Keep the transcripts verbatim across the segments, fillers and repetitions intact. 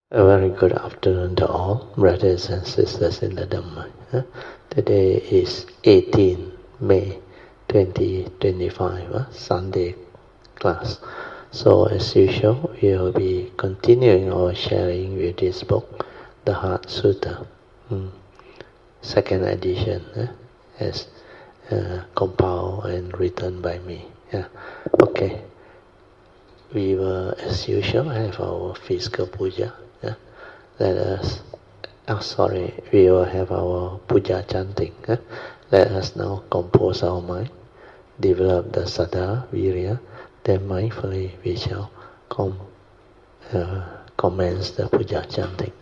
A very good afternoon to all brothers and sisters in the Dhamma. huh? Today is eighteenth May twenty twenty-five, huh? Sunday class. So as usual, we will be continuing our sharing with this book, the Heart Sutta, hmm. second edition, huh? as uh, compiled and written by me. Yeah. Okay. We will, as usual, have our physical puja. Yeah? Let us, oh sorry, we will have our puja chanting. Yeah? Let us now compose our mind, develop the saddha, virya, then mindfully we shall com, uh, commence the puja chanting.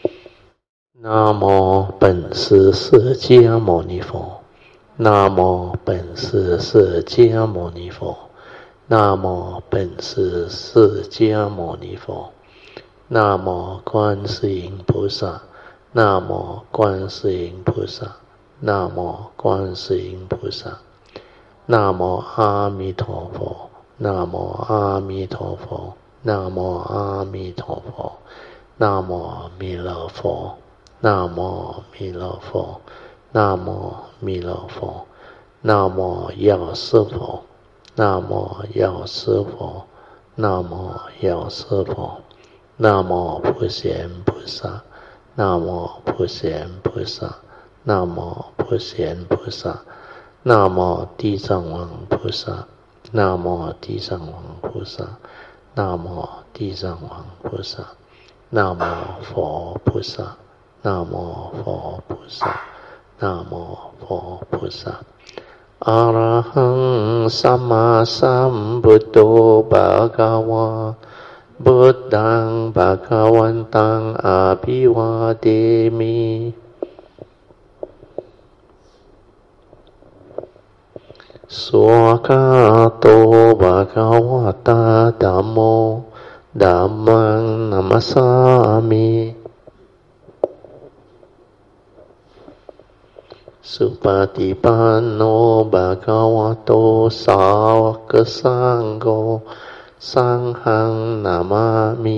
Namo 本师释迦牟尼佛。Namo 本师释迦牟尼佛。南无本师释迦牟尼佛，南无观世音菩萨，南无观世音菩萨，南无观世音菩萨，南无阿弥陀佛，南无阿弥陀佛，南无阿弥陀佛，南无弥勒佛，南无弥勒佛，南无弥勒佛，南无药师佛。南无药师佛，南无药师佛，南无普贤菩萨，南无普贤菩萨，南无普贤菩萨，南无地藏王菩萨，南无地藏王菩萨，南无地藏王菩萨，南无佛菩萨，南无佛菩萨，南无佛菩萨。อะระหังสัมมาสัมพุทโธภะคะวะพุทธังภะคะวันตังอะภิวาเทมิสุขะโตภะคะวะตะธัมโมธัมมังนัมมัสสามิสุปฏิปันโนภะคะวะโตสาวกสังโฆสังฆังนามามิ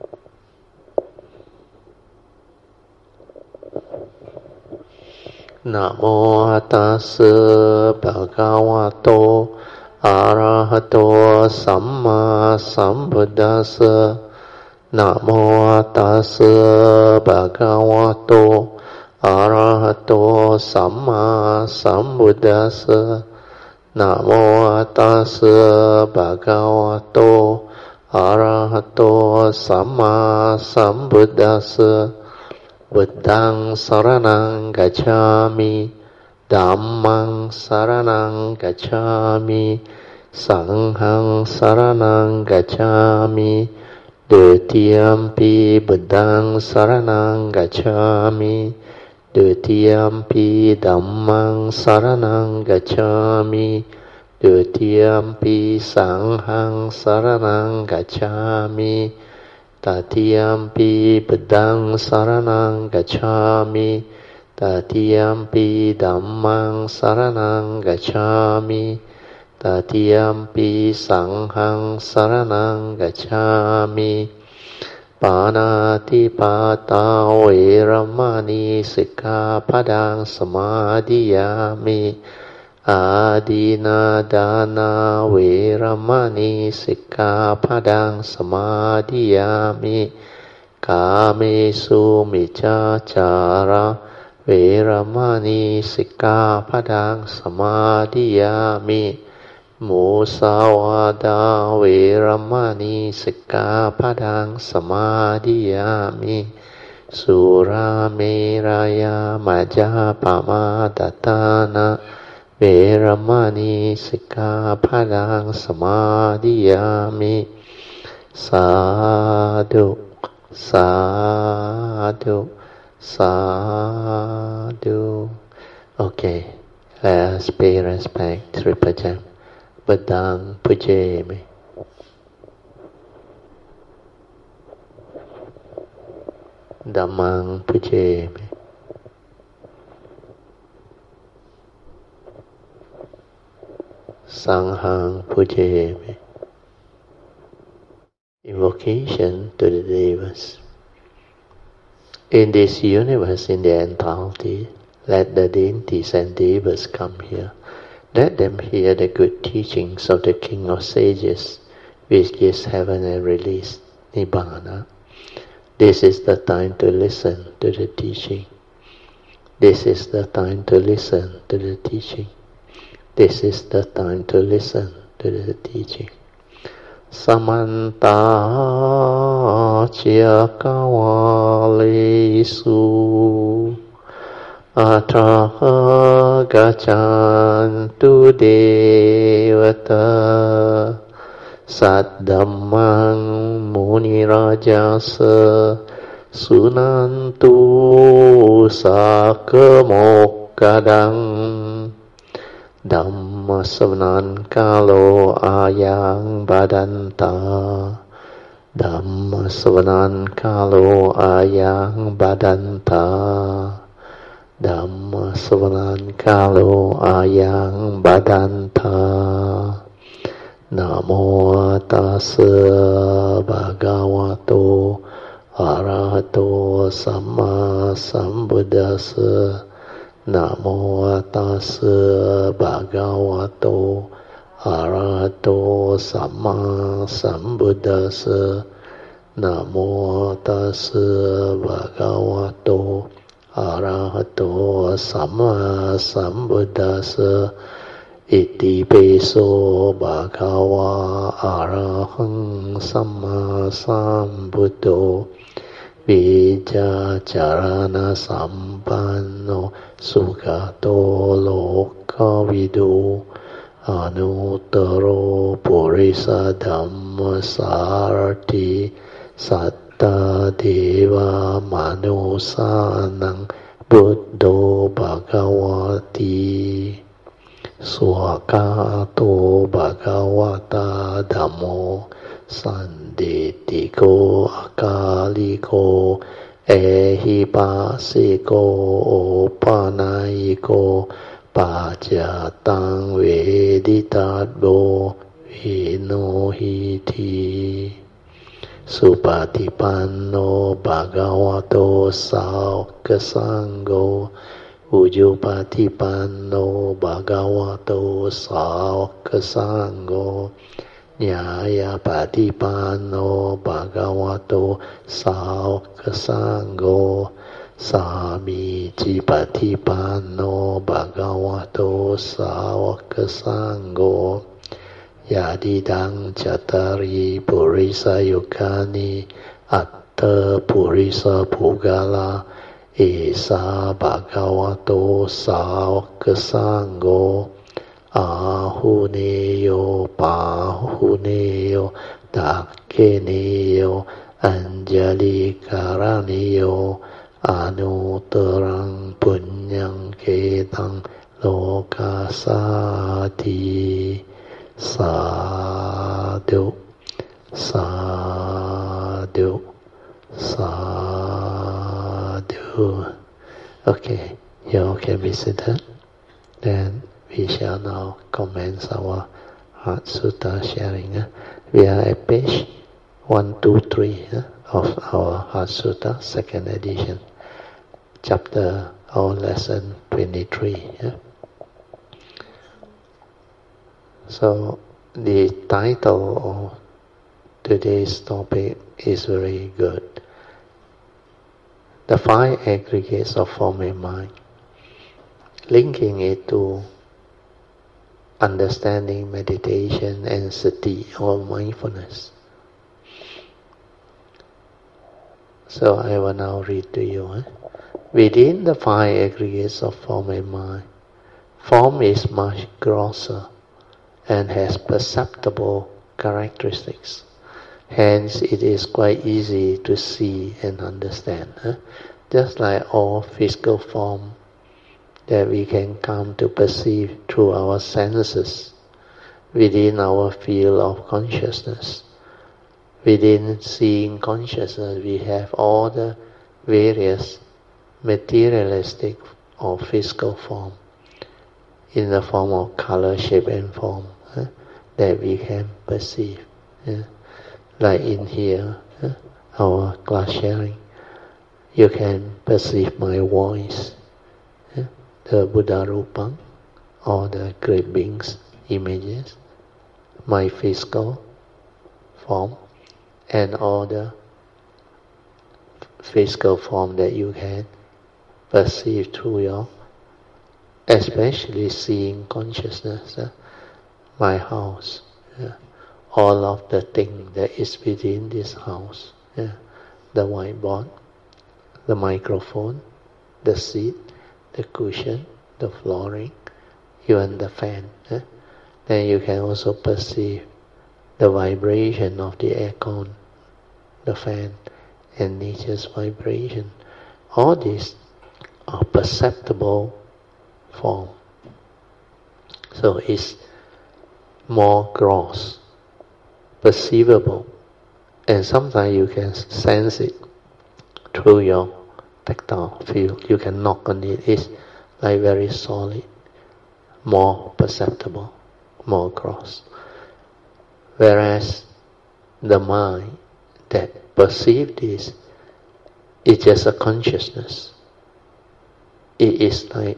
นะโมตัสสะภะคะวะโตอะระหะโตสัมมาสัมพุทธัสสะนะโมตัสสะภะคะวะโตอะระหะโตสัมมาสัมพุทธัสสะนะโมตัสสะภะคะวะโตอะระหะโตสัมมาสัมพุทธัสสะบุตตังสรณังกัจฉามิธัมมังสรณังกัจฉามิสังฆังสรณังกัจฉามิดุติยัมปิบุตตังสรณังกัจฉามิดุติยัมปิธัมมังสรณังกัจฉามิดุติยัมปิสังฆังสรณังกัจฉามิตติยัมปิพุทธังสรณังกัจฉามิตติยัมปิธัมมังสรณังกัจฉามิตติยัมปิสังฆังสรณังกัจฉามิปานาติปาตาเวรมณีสิกขาปดังสมาธิยามิอาดินาดานาเวรมณีสิกขาปดังสมาธิยามิกาเมสุมิจฉาจาระเวรมณีสิกขาปดังสมาธิยามิมุสาวาทาเวรมณีสิกขาปดังสมาธิยามิสุราเมรยามัจจาปมาทฏฐานะเวรมณีสิกขาปดังสมาธิยามิสาธุสาธุสาธุ Okay, let us pay respect to Rinpoche. Badang pujemi. Dhammang pujemi. Sanghang pujemi. Invocation to the Devas. in this universe in the entirety, let the deities and devas come here. Let them hear the good teachings of the King of Sages, which is heaven and release, Nibbana. This is the time to listen to the teaching. This is the time to listen to the teaching. This is the time to listen to the teaching. Samanta Chakawalesu Atra Gachantu Devata Saddhammang Munirajasa Sunantu Sakamokadang Dhamma Savanan Kalo Ayang Badanta Dhamma Savanan Kalo Ayang Badanta Dhamma Savanan Kalo Ayang Badanta Namo Tassa Bhagavato Arahato Samma Sambuddhassa Namo Tassa Bhagavato Arahato Samma Sambuddhassa Namo Tassa Bhagavato Arahato Samma Sambuddhassa Iti Peso Bhagava Arahang Samma Sambuddho Vijja Charana Sampanno Sugato Lokavidu Anuttaro Purisa Dhamma Sarati Satta Deva Manusanang Buddho Bhagavati Swakato Bhagavata Dhammo Sanditiko Akaliko Ehipasiko Opanayiko Pajatang Veditadbo Vinohiti Supatipanno Bhagavato Saukasangho Ujupatipanno Bhagavato Saukasangho Nyayapatipanno Bhagavato Saukasangho Samicipatipanno Bhagavato Saukasangho Yadidang Chatari Purisa Yukani Atta Purisa Pugala Esa Bhagavato Saukasangho Ahuneyo Pahuneyo Dakkeneyo Anjali Karaniyo Anuttarang Punyang Ketang Lokasati Sadhu Sadhu Sadhu. Okay, you all can be seated. Then we shall now commence our Heart Sutta sharing. Uh. We are at page one two three uh, of our Heart Sutta, second edition, chapter or lesson twenty-three. Uh. So the title of today's topic is very good. The five aggregates of form and mind. Linking it to understanding, meditation, and sati or mindfulness. So I will now read to you. Eh? Within the five aggregates of form and mind, form is much grosser and has perceptible characteristics. Hence, it is quite easy to see and understand. Eh? Just like all physical form that we can come to perceive through our senses, within our field of consciousness. Within seeing consciousness, we have all the various materialistic or physical form in the form of color, shape and form eh, that we can perceive. Eh. Like in here, eh, our class sharing, You can perceive my voice, yeah? The Buddha Rupa, or the great beings images, my physical form, and all the physical form that you can perceive through your, especially seeing consciousness, uh, my house, yeah? All of the things that is within this house, yeah? The whiteboard, the microphone, the seat, the cushion, the flooring, even the fan. Eh? Then you can also perceive the vibration of the aircon, the fan, and nature's vibration. All these are perceptible form. So it's more gross, perceivable, and sometimes you can sense it through your tactile feel. You can knock on it. It's like very solid, more perceptible, more gross. Whereas the mind that perceives this is just a consciousness. It is like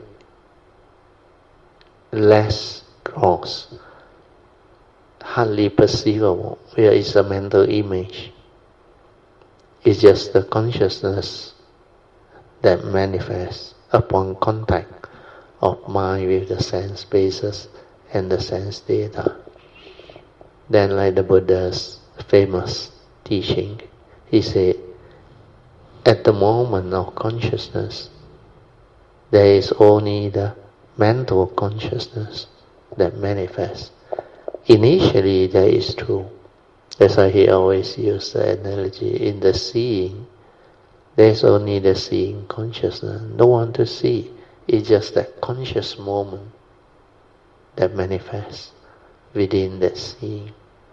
less gross, hardly perceivable. Where is a mental image? It's just the consciousness that manifests upon contact of mind with the sense bases and the sense data. Then, like the Buddha's famous teaching, he said, at the moment of consciousness, there is only the mental consciousness that manifests. Initially, that is true. That's why he always used the analogy, in the seeing, there's only the seeing consciousness. No one to see. It's just that conscious moment that manifests within that seeing.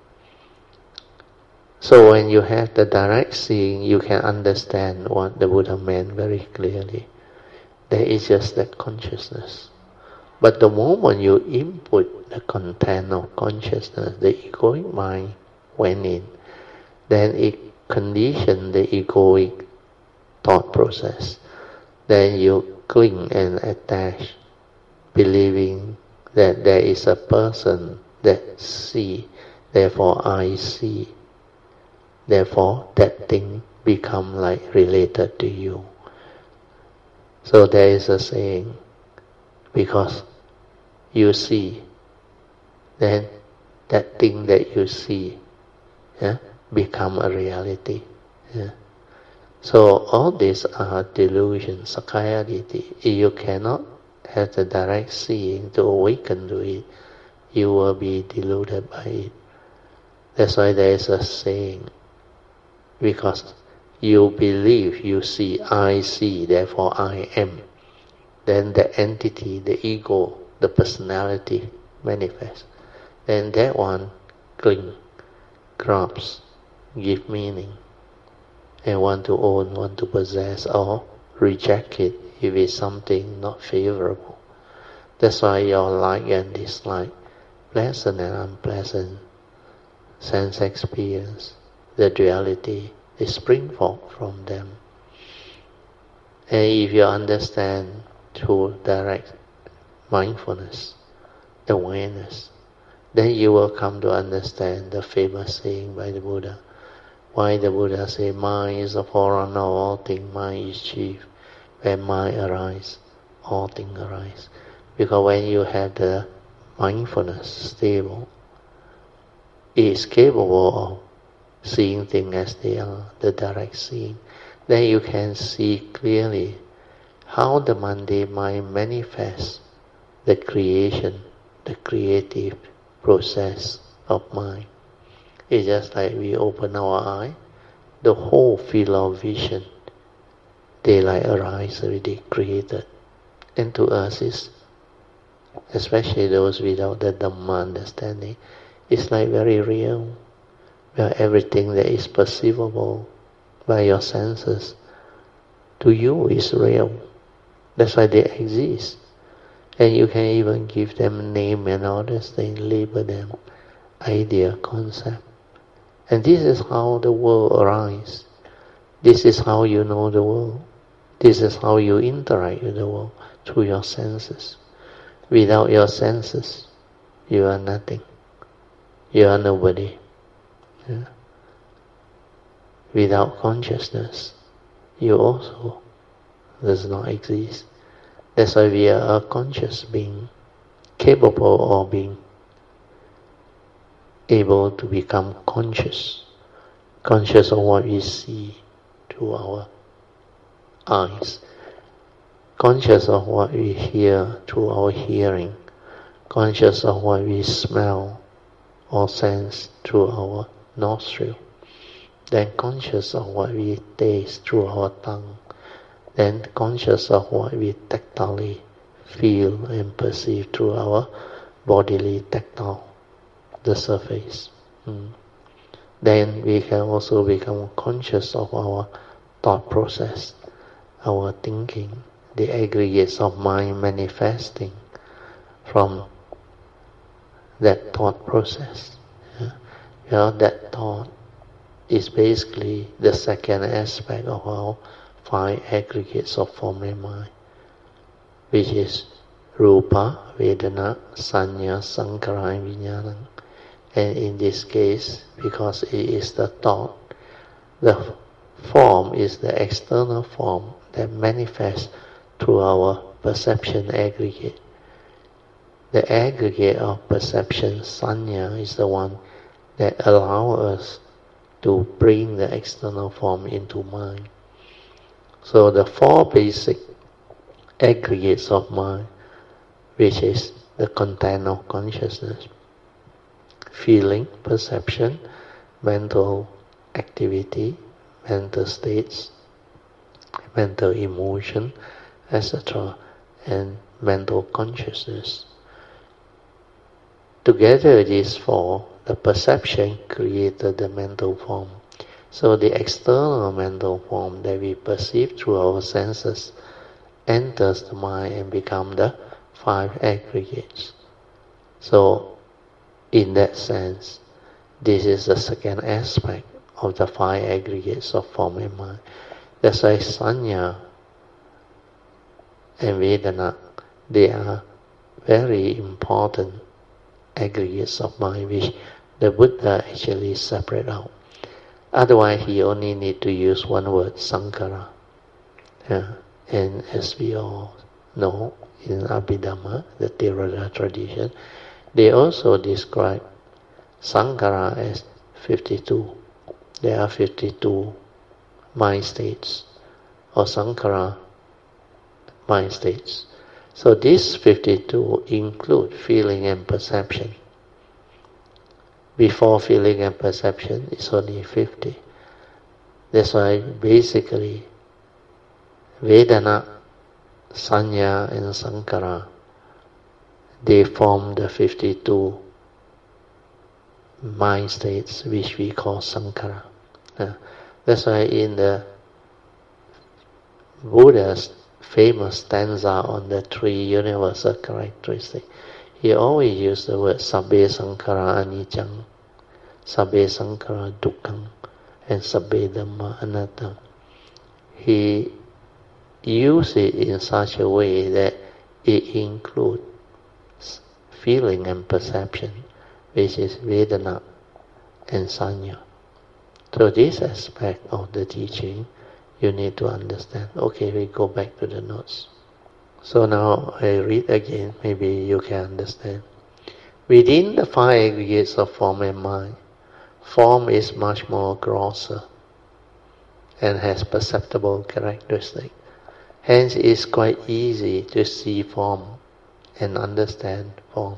So when you have the direct seeing, you can understand what the Buddha meant very clearly. There is just that consciousness. But the moment you input the content of consciousness, the egoic mind went in, then it conditioned the egoic thought process. Then you cling and attach, believing that there is a person that see, therefore I see. Therefore that thing become like related to you. So there is a saying, because you see, then that thing that you see, yeah, become a reality. Yeah. So all these are delusions, Sakkaya Ditthi. If you cannot have the direct seeing to awaken to it, you will be deluded by it. That's why there is a saying, because you believe you see, I see, therefore I am. Then the entity, the ego, the personality manifests. Then that one cling, grabs, give meaning, and want to own, want to possess, or reject it if it's something not favorable. That's why your like and dislike, pleasant and unpleasant sense experience, the duality, they spring forth from them. And if you understand through direct mindfulness, awareness, then you will come to understand the famous saying by the Buddha. Why the Buddha say, mind is the forerunner of all things, mind is chief. When mind arises, all things arise. Because when you have the mindfulness stable, it is capable of seeing things as they are, the direct seeing. Then you can see clearly how the mundane mind manifests the creation, the creative process of mind. It's just like we open our eye, the whole field of vision, daylight arises already created. And to us, is, especially those without the Dhamma understanding, it's like very real, where everything that is perceivable by your senses, to you is real. That's why they exist. And you can even give them name and all these things, label them, idea, concept. And this is how the world arises. This is how you know the world. This is how you interact with the world, through your senses. Without your senses, you are nothing. You are nobody. Yeah. Without consciousness, you also does not exist. That's why we are a conscious being, capable of being able to become conscious, conscious of what we see through our eyes, conscious of what we hear through our hearing, conscious of what we smell or sense through our nostril, then conscious of what we taste through our tongue, then conscious of what we tactilely feel and perceive through our bodily tactile, the surface. Mm. Then we can also become conscious of our thought process, our thinking, the aggregates of mind manifesting from that thought process. Yeah? You know, that thought is basically the second aspect of our five aggregates of form and mind, which is Rupa, Vedana, Sanya, Sankhara, and Vijnana. And in this case, because it is the thought, the form is the external form that manifests through our perception aggregate. The aggregate of perception, Sanya, is the one that allows us to bring the external form into mind. So the four basic aggregates of mind, which is the content of consciousness: feeling, perception, mental activity, mental states, mental emotion, et cetera, and mental consciousness. Together these four, the perception created the mental form. So the external mental form that we perceive through our senses enters the mind and becomes the five aggregates. So in that sense, this is the second aspect of the five aggregates of form and mind. That's why Sanya and Vedana, they are very important aggregates of mind which the Buddha actually separate out. Otherwise, he only need to use one word, Sankhara. Yeah. And as we all know, in Abhidhamma, the Theravada tradition, they also describe Sankhara as fifty-two. There are fifty-two mind states, or Sankhara mind states. So these fifty-two include feeling and perception. Before feeling and perception, it's only fifty. That's why basically Vedana, Sanya, and Sankhara, they form the fifty-two mind states which we call Sankhara. Uh, that's why in the Buddha's famous stanza on the three universal characteristics, he always used the word Sabbe Sankhara Anicca, Sabbe Sankhara Dukkha, and Sabbe Dhamma Anatta. He used it in such a way that it includes feeling and perception, which is Vedana and Sanya. So this aspect of the teaching, you need to understand. Okay, we go back to the notes. So now I read again, maybe you can understand. Within the five aggregates of form and mind, form is much more grosser and has perceptible characteristics. Hence it is quite easy to see form and understand form.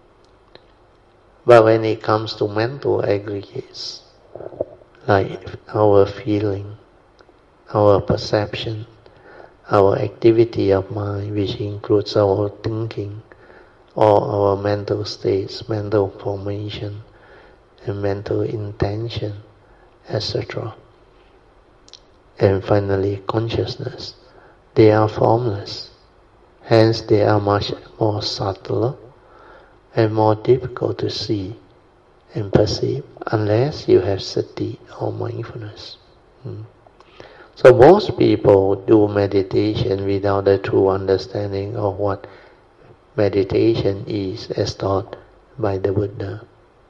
But when it comes to mental aggregates, like our feeling, our perception, our activity of mind, which includes our thinking, all our mental states, mental formation, and mental intention, et cetera. And finally, consciousness. They are formless. Hence, they are much more subtle and more difficult to see and perceive unless you have sati or mindfulness. Hmm. So most people do meditation without a true understanding of what meditation is as taught by the Buddha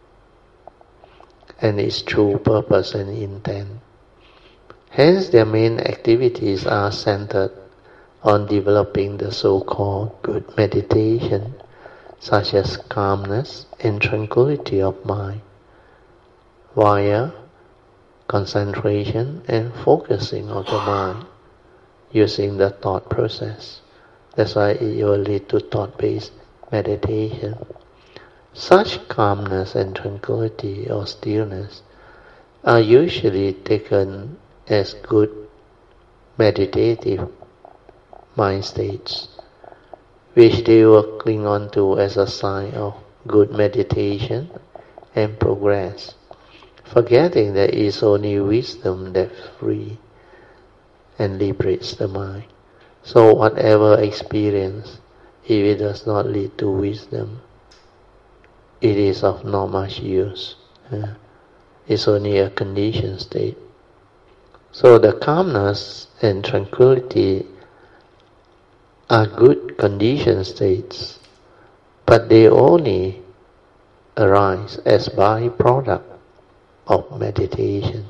and its true purpose and intent. Hence their main activities are centered on developing the so-called good meditation, such as calmness and tranquility of mind, via concentration and focusing of the mind using the thought process. That's why it will lead to thought-based meditation. Such calmness and tranquility or stillness are usually taken as good meditative mind states, which they will cling on to as a sign of good meditation and progress, forgetting that it is only wisdom that frees and liberates the mind. So whatever experience, if it does not lead to wisdom, it is of not much use. Uh, it's only a conditioned state. So the calmness and tranquility are good conditioned states, but they only arise as byproduct of meditation,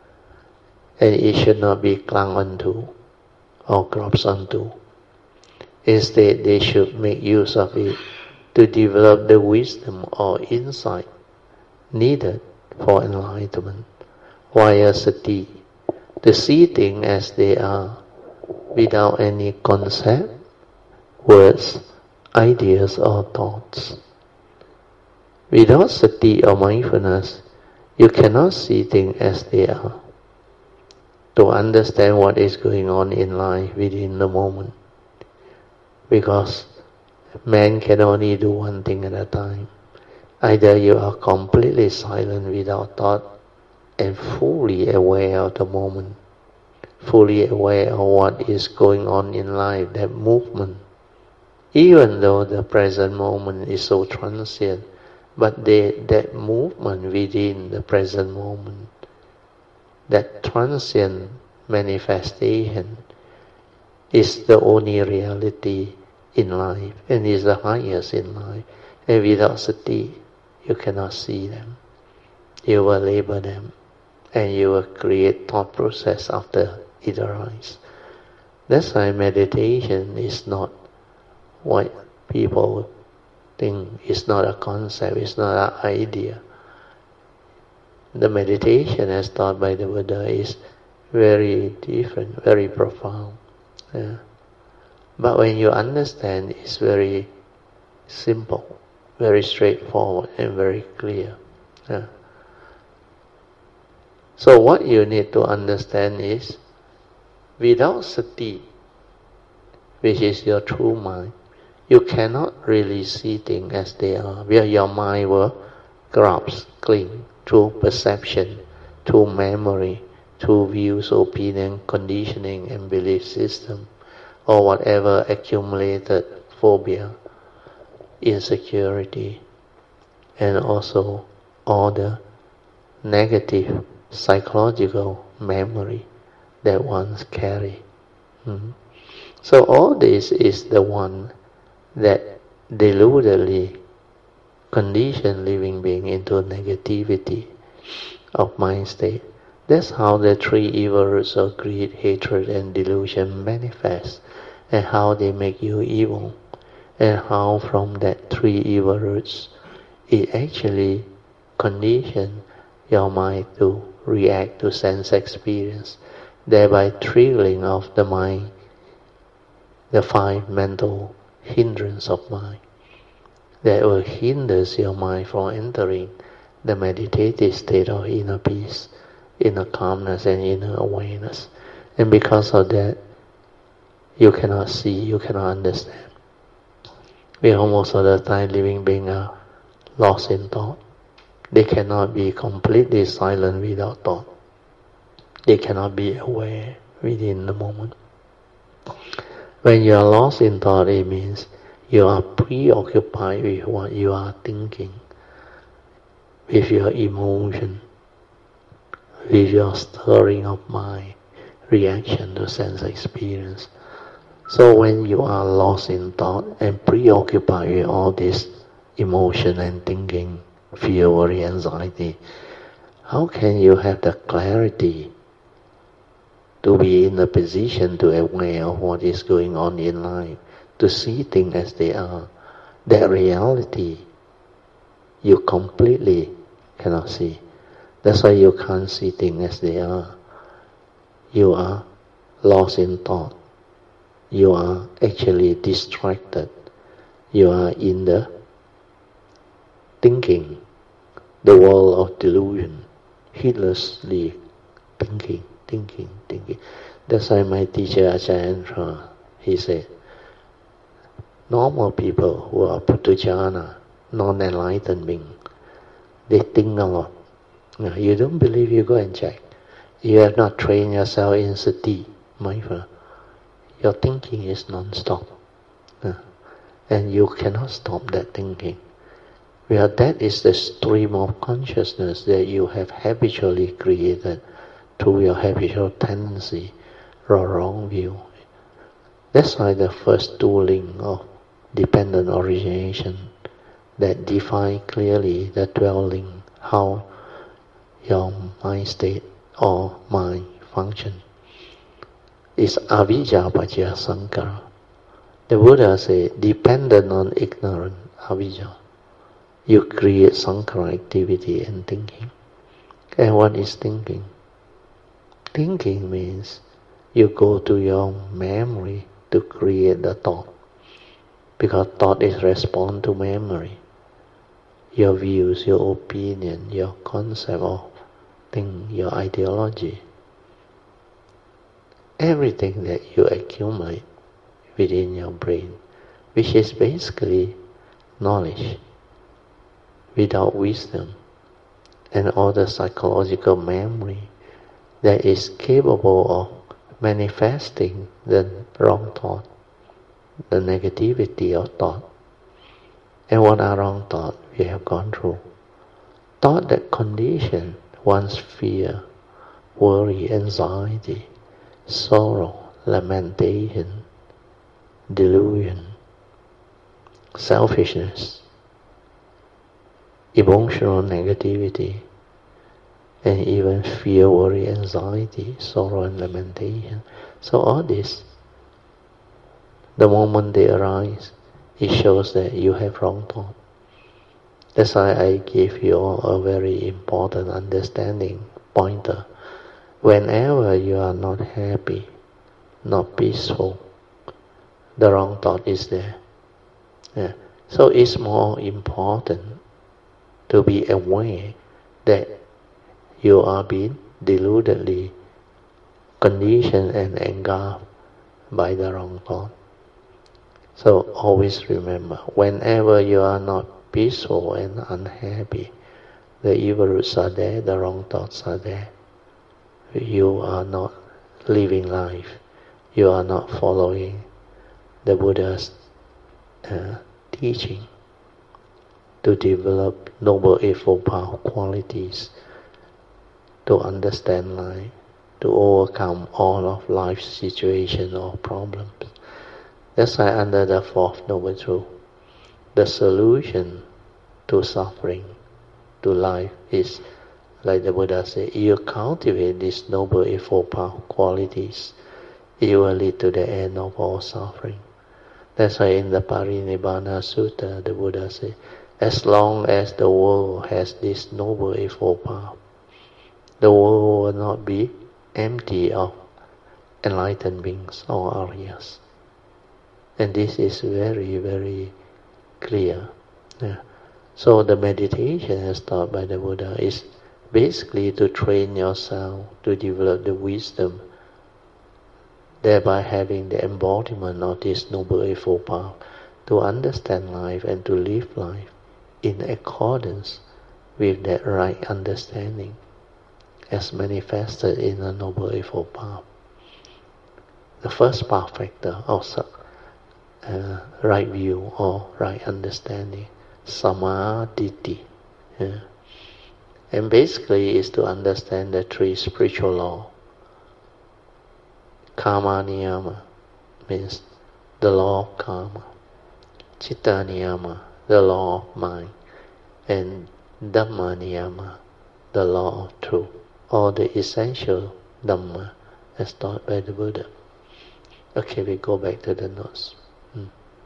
and it should not be clung onto or grasped onto. Instead, they should make use of it to develop the wisdom or insight needed for enlightenment, via sati, to see things as they are, without any concept, words, ideas or thoughts. Without sati or mindfulness, you cannot see things as they are, to understand what is going on in life within the moment. Because man can only do one thing at a time. Either you are completely silent without thought and fully aware of the moment, fully aware of what is going on in life, that movement. Even though the present moment is so transient, but they, that movement within the present moment, that transient manifestation, is the only reality in life and is the highest in life. And without sati, you cannot see them. You will label them and you will create thought process after it arises. That's why meditation is not what people think. It's not a concept, it's not an idea. The meditation as taught by the Buddha is very different, very profound. Yeah. But when you understand, it's very simple, very straightforward and very clear. Yeah. So what you need to understand is, without sati, which is your true mind, you cannot really see things as they are, where your mind will grasp, cling, through perception, through memory, through views, opinion, conditioning and belief system, or whatever accumulated phobia, insecurity, and also all the negative psychological memory that one's carry. Mm-hmm. So all this is the one that deludedly condition living being into negativity of mind state. That's how the three evil roots of greed, hatred and delusion manifest, and how they make you evil, and how from that three evil roots it actually conditions your mind to react to sense experience, thereby triggering of the mind the five mental hindrance of mind that will hinder your mind from entering the meditative state of inner peace, inner calmness and inner awareness. And because of that, you cannot see, you cannot understand. We almost all the time living beings are lost in thought. They cannot be completely silent without thought. They cannot be aware within the moment. When you are lost in thought, it means you are preoccupied with what you are thinking, with your emotion, with your stirring of mind, reaction to sense experience. So when you are lost in thought and preoccupied with all this emotion and thinking, fear, worry, anxiety, how can you have the clarity to be in a position to aware of what is going on in life, to see things as they are? That reality you completely cannot see. That's why you can't see things as they are. You are lost in thought. You are actually distracted. You are in the thinking, the world of delusion, heedlessly thinking, thinking, thinking. That's why my teacher Ajahn, he said, normal people who are Puthujjana, non-enlightened beings, they think a lot. Now, you don't believe, you go and check. You have not trained yourself in sati, mindful. Your thinking is non-stop. Uh, and you cannot stop that thinking. Well, that is the stream of consciousness that you have habitually created through your habitual tendency or wrong view. That's why the first two links of dependent origination that define clearly the twelve links, how your mind state or mind function, is avijja paccaya sankhara. The Buddha said, dependent on ignorance, avijja, you create sankhara activity and thinking. And what is thinking? Thinking means you go to your memory to create the thought. Because thought is response to memory. Your views, your opinion, your concept of thing, your ideology. Everything that you accumulate within your brain, which is basically knowledge, without wisdom, and all the psychological memory that is capable of manifesting the wrong thought, the negativity of thought. And what are wrong thoughts we have gone through? Thought that condition one's fear, worry, anxiety, sorrow, lamentation, delusion, selfishness, emotional negativity, and even fear, worry, anxiety, sorrow, and lamentation. So all this, the moment they arise, it shows that you have wrong thought. That's why I give you all a very important understanding pointer. Whenever you are not happy, not peaceful, the wrong thought is there. Yeah. So it's more important to be aware that you are being deludedly conditioned and engulfed by the wrong thought. So always remember, whenever you are not peaceful and unhappy, the evil roots are there, the wrong thoughts are there. You are not living life. You are not following the Buddha's uh, teaching to develop noble eightfold path qualities, to understand life, to overcome all of life's situations or problems. That's why under the fourth noble truth, the solution to suffering, to life is, like the Buddha said, you cultivate these noble eightfold path qualities, it will lead to the end of all suffering. That's why in the Parinibbana Sutta, the Buddha said, as long as the world has this noble eightfold path, the world will not be empty of enlightened beings or Aryas. And this is very, very clear. Yeah. So the meditation as taught by the Buddha is basically to train yourself to develop the wisdom, thereby having the embodiment of this noble eightfold path, to understand life and to live life in accordance with that right understanding as manifested in the noble eightfold path. The first path factor also uh, right view or right understanding, samadhi. Yeah. And basically is to understand the three spiritual laws. Karma niyama means the law of karma. Chitta niyama, the law of mind. And Dhamma niyama, the law of truth, or the essential Dhamma as taught by the Buddha. Okay, we go back to the notes. Hmm.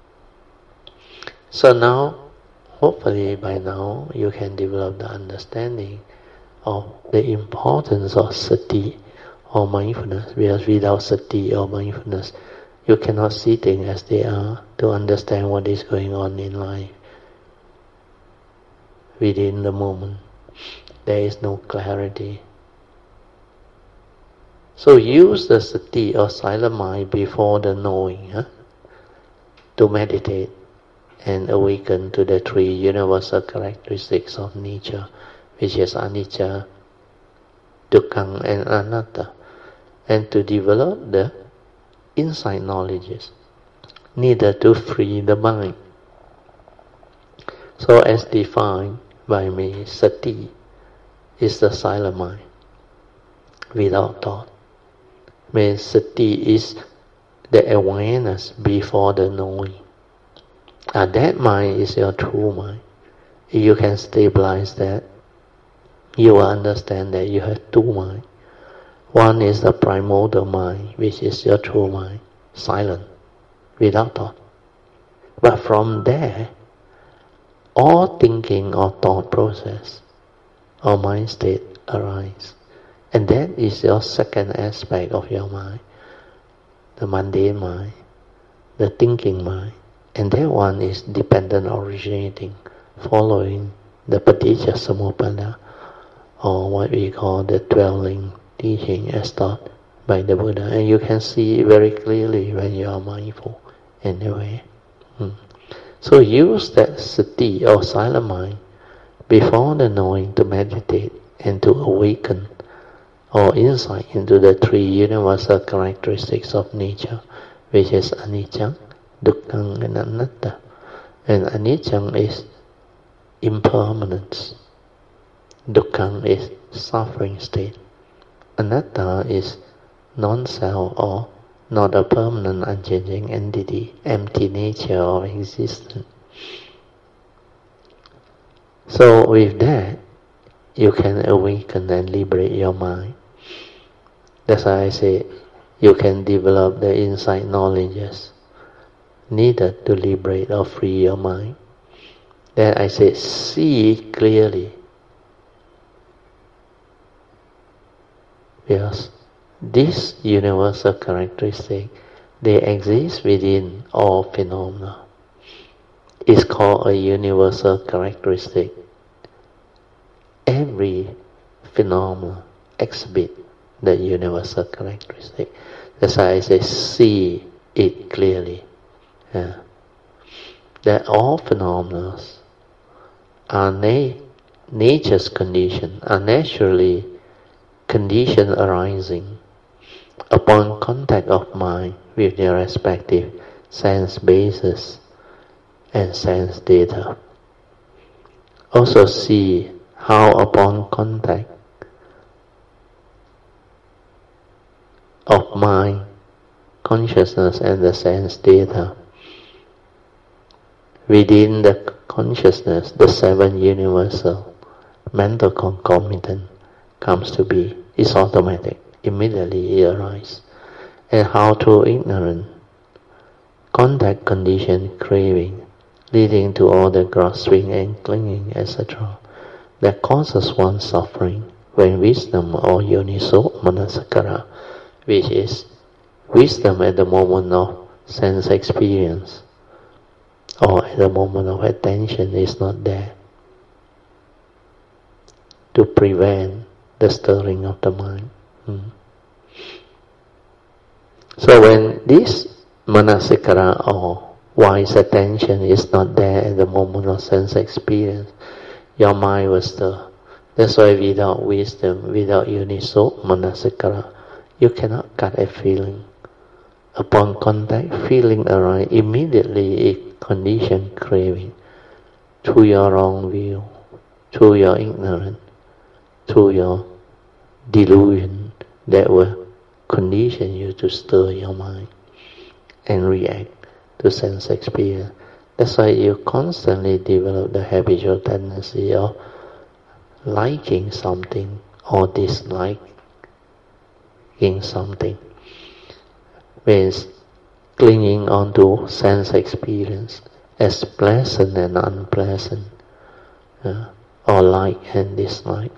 So now, hopefully by now, you can develop the understanding of the importance of sati or mindfulness, because without sati or mindfulness, you cannot see things as they are to understand what is going on in life. Within the moment, there is no clarity. So use the sati or silent mind before the knowing huh? to meditate and awaken to the three universal characteristics of nature, which is anicca, dukkha and anatta, and to develop the insight knowledges needed to free the mind. So as defined by me, sati is the silent mind without thought. Means sati is the awareness before the knowing. And that mind is your true mind. If you can stabilize that, you will understand that you have two minds. One is the primordial mind, which is your true mind, silent, without thought. But from there, all thinking or thought process or mind state arise. And that is your second aspect of your mind, the mundane mind, the thinking mind. And that one is dependent originating, following the paticca samuppada, or what we call the dwelling teaching as taught by the Buddha. And you can see very clearly when you are mindful anyway. Hmm. So use that sati or silent mind before the knowing to meditate and to awaken or insight into the three universal characteristics of nature, which is anicca, dukkha and anatta. And anicca is impermanence. Dukkha is suffering state. Anatta is non-self or not a permanent unchanging entity, empty nature of existence. So with that, you can awaken and liberate your mind. That's why I say you can develop the insight knowledges needed to liberate or free your mind. Then I say see clearly. Because this universal characteristic, they exist within all phenomena. It's called a universal characteristic. Every phenomena exhibit the universal characteristic. That's why I say see it clearly. Yeah. That all phenomena are na- nature's condition, are naturally conditions arising upon contact of mind with their respective sense bases and sense data. Also see how upon contact of mind, consciousness and the sense data, within the consciousness, the seven universal mental concomitant comes to be. It's automatic. Immediately it arises. And how through ignorance, contact condition craving, leading to all the grasping and clinging, et cetera, that causes one suffering, when wisdom or yoniso manasikara, which is wisdom at the moment of sense experience, or at the moment of attention, is not there, to prevent the stirring of the mind. Hmm. So when this manasikara or wise attention is not there at the moment of sense experience, your mind will stir. That's why without wisdom, without yoniso manasikara, you cannot cut a feeling. Upon contact, feeling arise, immediately it condition craving through your wrong view, through your ignorance, through your delusion that will condition you to stir your mind and react to sense experience. That's why you constantly develop the habitual tendency of liking something or disliking something. Means clinging on to sense experience as pleasant and unpleasant, uh, or like and dislike.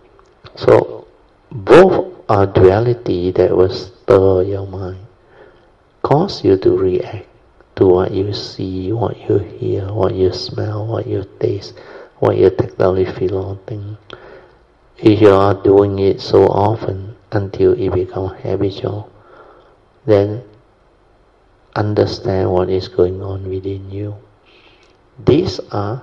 So both are duality that will stir your mind, cause you to react to what you see, what you hear, what you smell, what you taste, what you tactily feel or think. If you are doing it so often until it becomes habitual, then understand what is going on within you. These are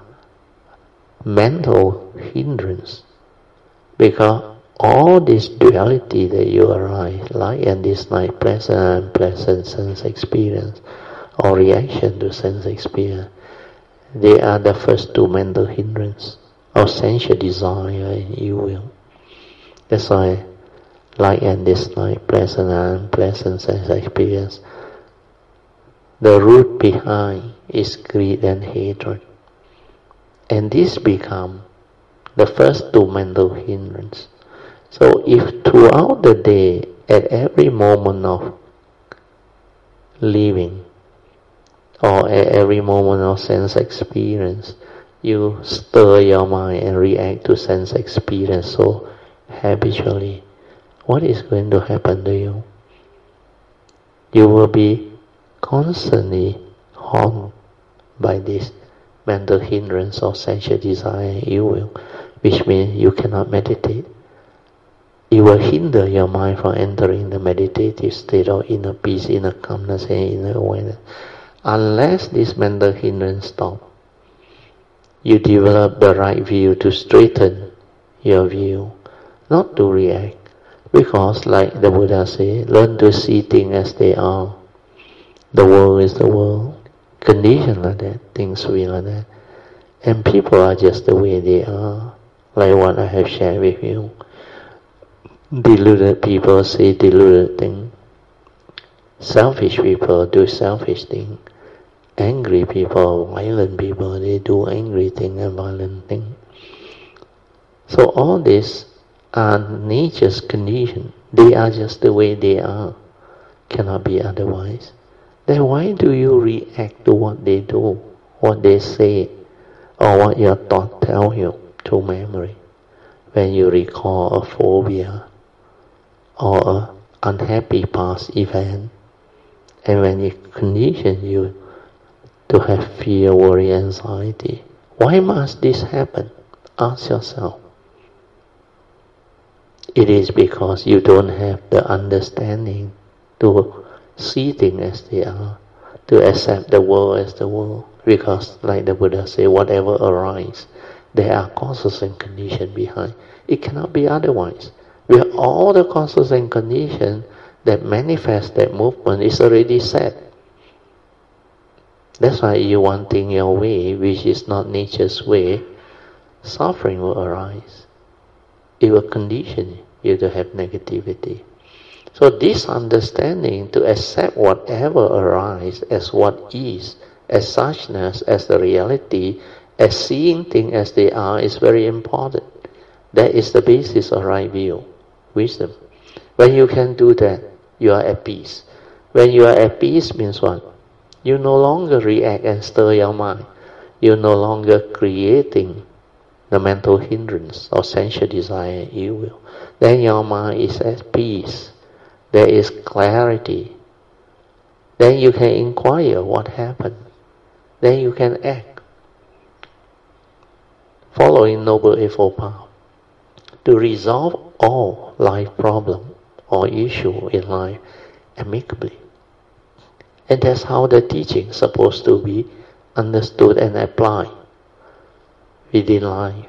mental hindrance, because all this duality that you arise, like and dislike, pleasant and unpleasant sense experience or reaction to sense experience, they are the first two mental hindrance of sensual desire and ill will. That's why like and dislike, pleasant and unpleasant sense experience, the root behind is greed and hatred. And this become the first two mental hindrance. So if throughout the day, at every moment of living, or at every moment of sense experience, you stir your mind and react to sense experience so habitually, what is going to happen to you? You will be constantly haunted by this mental hindrance of sensual desire and ill will, which means you cannot meditate. It will hinder your mind from entering the meditative state of inner peace, inner calmness, and inner awareness. Unless this mental hindrance stops, you develop the right view to straighten your view, not to react. Because like the Buddha said, learn to see things as they are. The world is the world. Conditions like that, things will like that. And people are just the way they are, like what I have shared with you. Deluded people say deluded things. Selfish people do selfish things. Angry people, violent people, they do angry things and violent things. So all this are nature's condition. They are just the way they are. Cannot be otherwise. Then why do you react to what they do, what they say, or what your thought tell you through memory? When you recall a phobia or an unhappy past event, and when it conditions you to have fear, worry, anxiety, why must this happen? Ask yourself. It is because you don't have the understanding to see things as they are, to accept the world as the world. Because like the Buddha said, whatever arises, there are causes and conditions behind. It cannot be otherwise. Where all the causes and conditions that manifest that movement is already set. That's why you want things your way, which is not nature's way, suffering will arise. It will condition you to have negativity. So this understanding to accept whatever arises as what is, as suchness, as the reality, as seeing things as they are is very important. That is the basis of right view, wisdom. When you can do that, you are at peace. When you are at peace means what? You no longer react and stir your mind. You're no longer creating the mental hindrance or sensual desire and ill will. Then your mind is at peace. There is clarity. Then you can inquire what happened. Then you can act. Following Noble Eightfold Path. To resolve all life problems or issues in life amicably. And that's how the teaching is supposed to be understood and applied within life.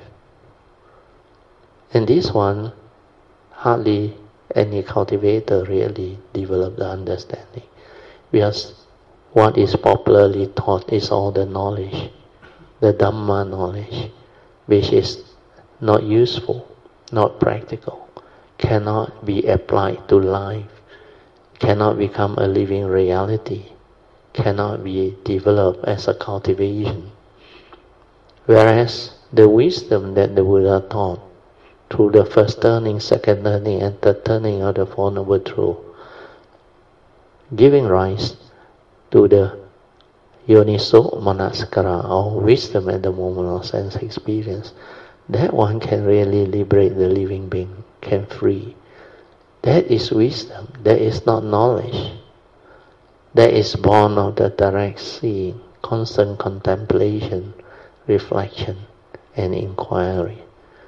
And this one, hardly any cultivator really develop the understanding. Because what is popularly taught is all the knowledge, the Dhamma knowledge, which is not useful, not practical, cannot be applied to life. cannot become a living reality, cannot be developed as a cultivation. Whereas the wisdom that the Buddha taught through the first turning, second turning, and third turning of the Four Noble Truths, giving rise to the Yoniso Manasikara, or wisdom at the moment of sense experience, that one can really liberate the living being, can free. That is wisdom, that is not knowledge. That is born of the direct seeing, constant contemplation, reflection, and inquiry.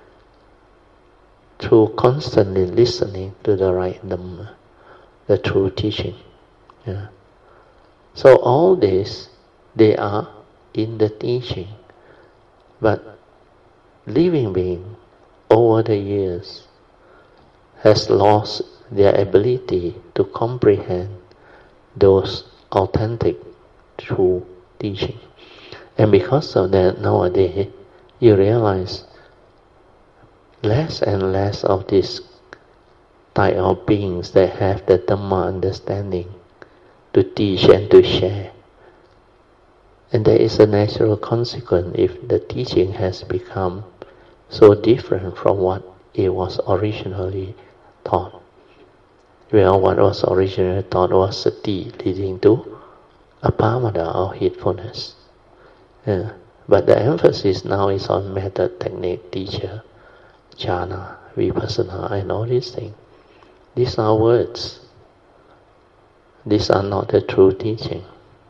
Through constantly listening to the right Dhamma, the true teaching. Yeah. So all this, they are in the teaching. But living being, over the years, has lost their ability to comprehend those authentic, true teaching. And because of that, nowadays, you realize less and less of this type of beings that have the Dhamma understanding to teach and to share. And there is a natural consequence if the teaching has become so different from what it was originally taught. Well, what was originally taught was sati, leading to apamada, or heedfulness. Yeah. But the emphasis now is on method, technique, teacher, jhana, vipassana, and all these things. These are words. These are not the true teaching.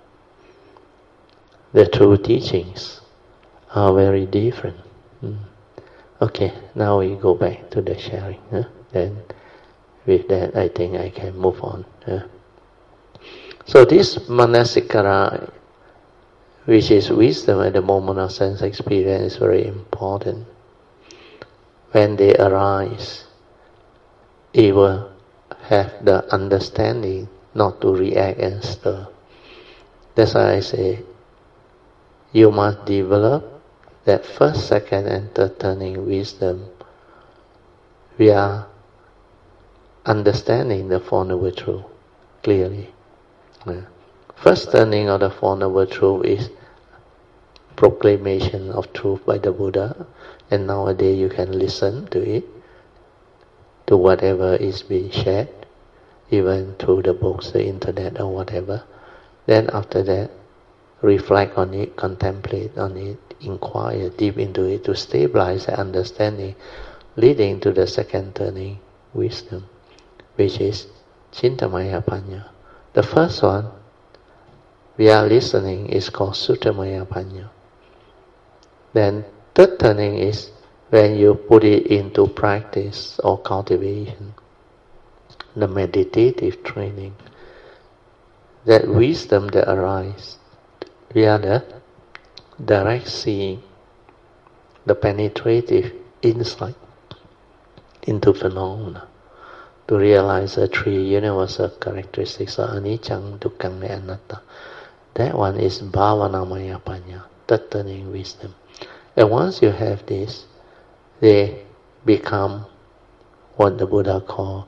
The true teachings are very different. Mm. Okay, now we go back to the sharing. Huh? Then with that, I think I can move on. Huh? So this manasikara, which is wisdom at the moment of sense experience, is very important. When they arise, it will have the understanding not to react and stir. That's why I say, you must develop that first, second, and third turning wisdom. We are understanding the Four Noble Truths clearly. Yeah. First turning of the Four Noble Truths is proclamation of truth by the Buddha, and nowadays you can listen to it, to whatever is being shared, even through the books, the internet, or whatever. Then after that, reflect on it, contemplate on it, inquire deep into it to stabilize the understanding, leading to the second turning wisdom, which is Chintamaya Panya. The first one, we are listening, is called Suttamaya Panya. Then third turning is when you put it into practice or cultivation, the meditative training. That wisdom that arises, we are the direct seeing, the penetrative insight into phenomena, to realize the three universal characteristics of anicca, dukkha, and anatta. That one is bhavanamaya panya, third turning wisdom. And once you have this, they become what the Buddha called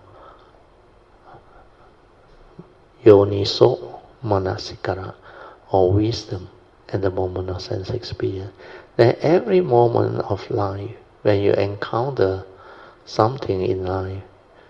yoniso manasikara, or wisdom at the moment of sense experience. That every moment of life, when you encounter something in life,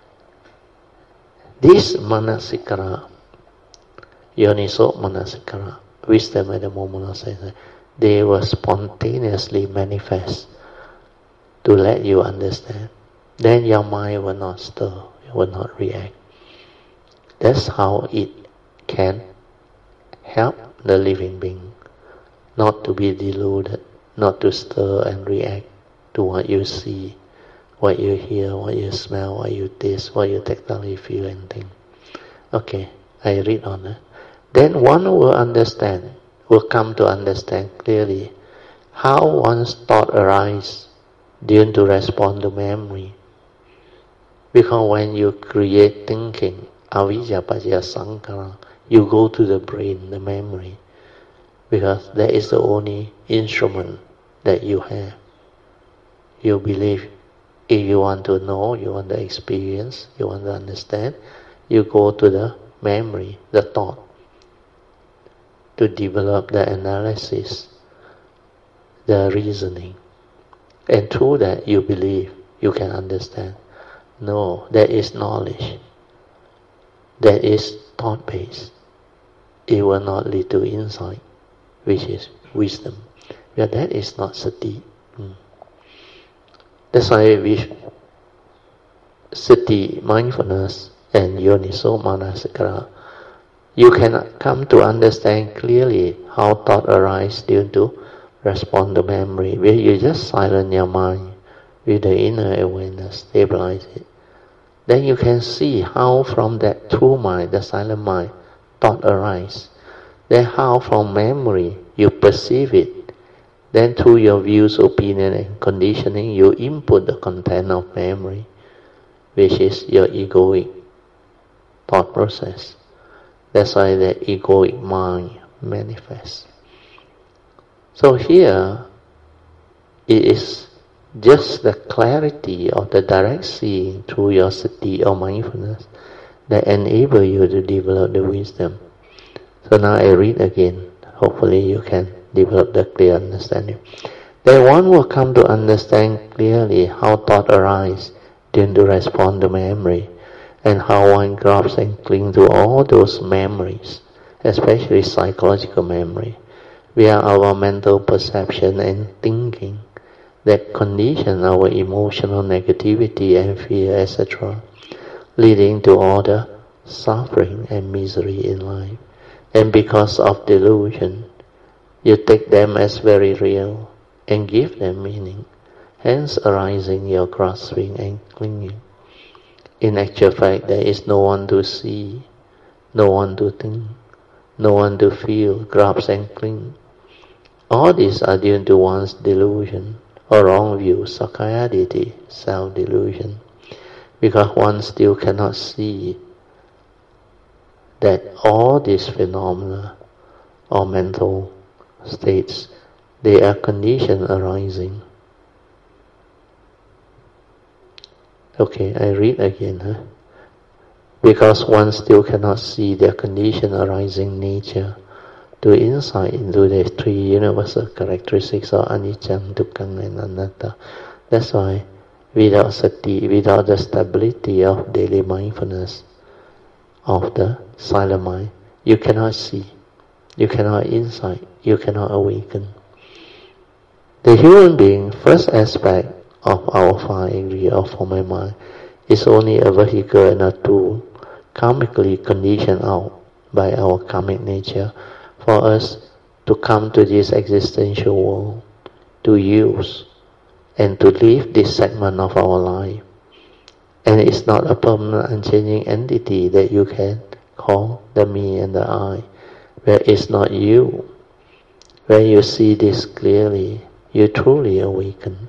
this manasikara, yoniso manasikara, wisdom at the moment of sense, they will spontaneously manifest to let you understand. Then your mind will not stir, it will not react. That's how it can help the living being not to be deluded, not to stir and react to what you see, what you hear, what you smell, what you taste, what you tactily feel and think. Okay, I read on that. Then one will understand, will come to understand clearly how one's thought arises due to respond to memory. Because when you create thinking, avijja paccaya sankhara, you go to the brain, the memory, because that is the only instrument that you have. You believe, if you want to know, you want to experience, you want to understand, you go to the memory, the thought, to develop the analysis, the reasoning. And through that you believe, you can understand. No, that is knowledge. That is thought-based. It will not lead to insight, which is wisdom. But that is not sati. Mm. That's why we sati, mindfulness, and yoniso manasikara, you can come to understand clearly how thought arises due to respond to memory. Where you just silence your mind with the inner awareness, stabilize it. Then you can see how from that true mind, the silent mind, thought arises. Then how from memory you perceive it. Then through your views, opinion, and conditioning, you input the content of memory, which is your egoic thought process. That's why the egoic mind manifests. So here, it is just the clarity of the direct seeing through your sati or mindfulness that enable you to develop the wisdom. So now I read again. Hopefully you can develop the clear understanding. Then one will come to understand clearly how thought arises, then to respond to memory, and how one grabs and clings to all those memories, especially psychological memory, via our mental perception and thinking that condition our emotional negativity and fear, et cetera, leading to all the suffering and misery in life. And because of delusion, you take them as very real and give them meaning, hence arising your grasping and clinging. In actual fact, there is no one to see, no one to think, no one to feel, grasp and cling. All these are due to one's delusion or wrong view, sakkayaditthi, self-delusion, because one still cannot see that all these phenomena or mental states, they are conditioned arising. Okay, I read again. Huh? Because one still cannot see their condition arising nature, to insight into the three universal characteristics of anicca, dukkha, and anatta. That's why without sati, without the stability of daily mindfulness, of the silent mind, you cannot see, you cannot insight, you cannot awaken. The human being, first aspect of our five aggregate of form and mind, is only a vehicle and a tool, karmically conditioned out by our karmic nature, for us to come to this existential world, to use and to live this segment of our life. And it's not a permanent unchanging entity that you can call the me and the I, where it's not you. When you see this clearly, you truly awaken.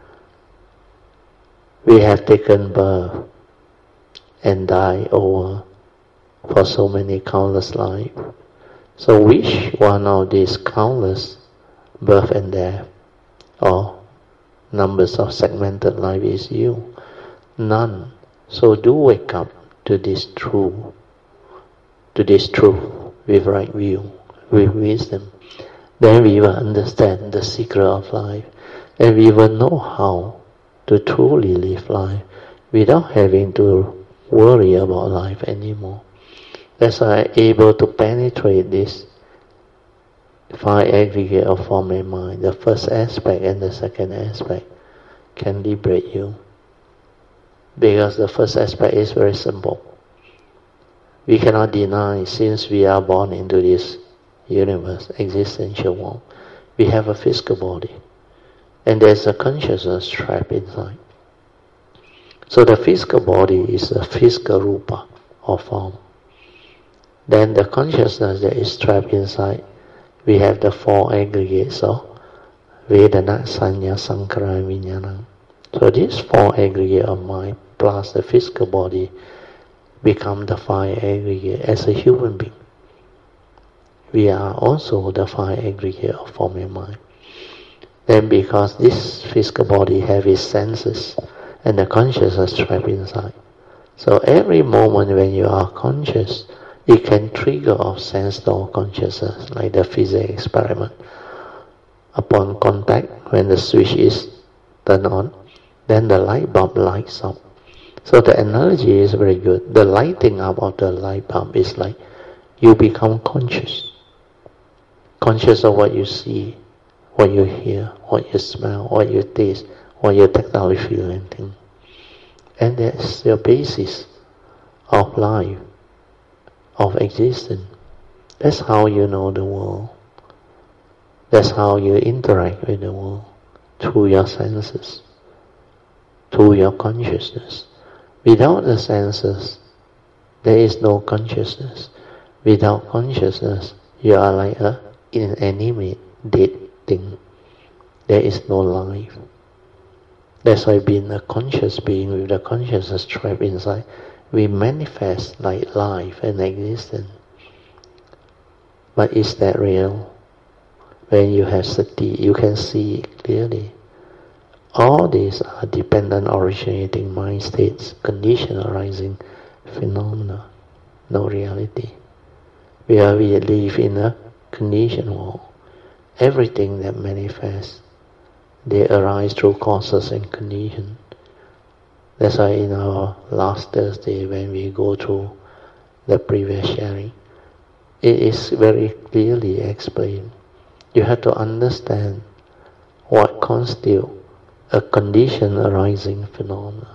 We have taken birth and died over for so many countless lives. So which one of these countless birth and death or numbers of segmented life is you? None. So do wake up to this truth, to this truth with right view, with wisdom. Then we will understand the secret of life, and we will know how to truly live life without having to worry about life anymore. That's why I'm able to penetrate this five aggregate of form and mind. The first aspect and the second aspect can liberate you. Because the first aspect is very simple. We cannot deny, since we are born into this universe, existential world, we have a physical body. And there's a consciousness trapped inside. So the physical body is a physical rupa, or form. Then the consciousness that is trapped inside, we have the four aggregates of Vedana, Sanya, Sankhara, Vijnana. So these four aggregates of mind plus the physical body become the five aggregate as a human being. We are also the five aggregate of form and mind. Then because this physical body have its senses and the consciousness trapped inside. So every moment when you are conscious, It can trigger off sense door consciousness, like the physics experiment. Upon contact, when the switch is turned on, then the light bulb lights up. So the analogy is very good. The lighting up of the light bulb is like you become conscious. Conscious of what you see, what you hear, what you smell, what you taste, what you tactile feel and think. And that's your basis of life, of existence. That's how you know the world. That's how you interact with the world, through your senses, through your consciousness. Without the senses, there is no consciousness. Without consciousness, you are like an inanimate, dead thing. There is no life. That's why being a conscious being with the consciousness trapped inside, we manifest like life and existence. But is that real? When you have sati, you can see it clearly. All these are dependent originating mind states, condition arising phenomena, no reality. Where we live in a conditioned world. Everything that manifests, they arise through causes and conditions. That's why in our last Thursday, when we go through the previous sharing, it is very clearly explained. You have to understand what constitutes a condition arising phenomena.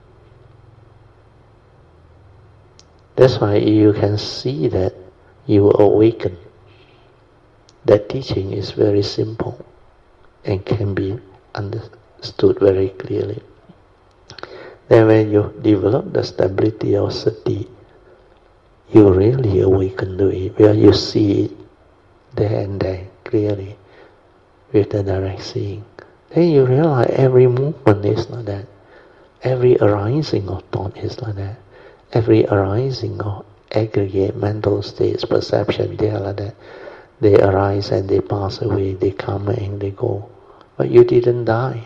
That's why you can see that you awaken. That teaching is very simple and can be understood very clearly. Then when you develop the stability of sati, you really awaken to it, where you see it there and there clearly with the direct seeing. Then you realize every movement is like that. Every arising of thought is like that. Every arising of aggregate mental states, perception, they are like that. They arise and they pass away, they come and they go. But you didn't die.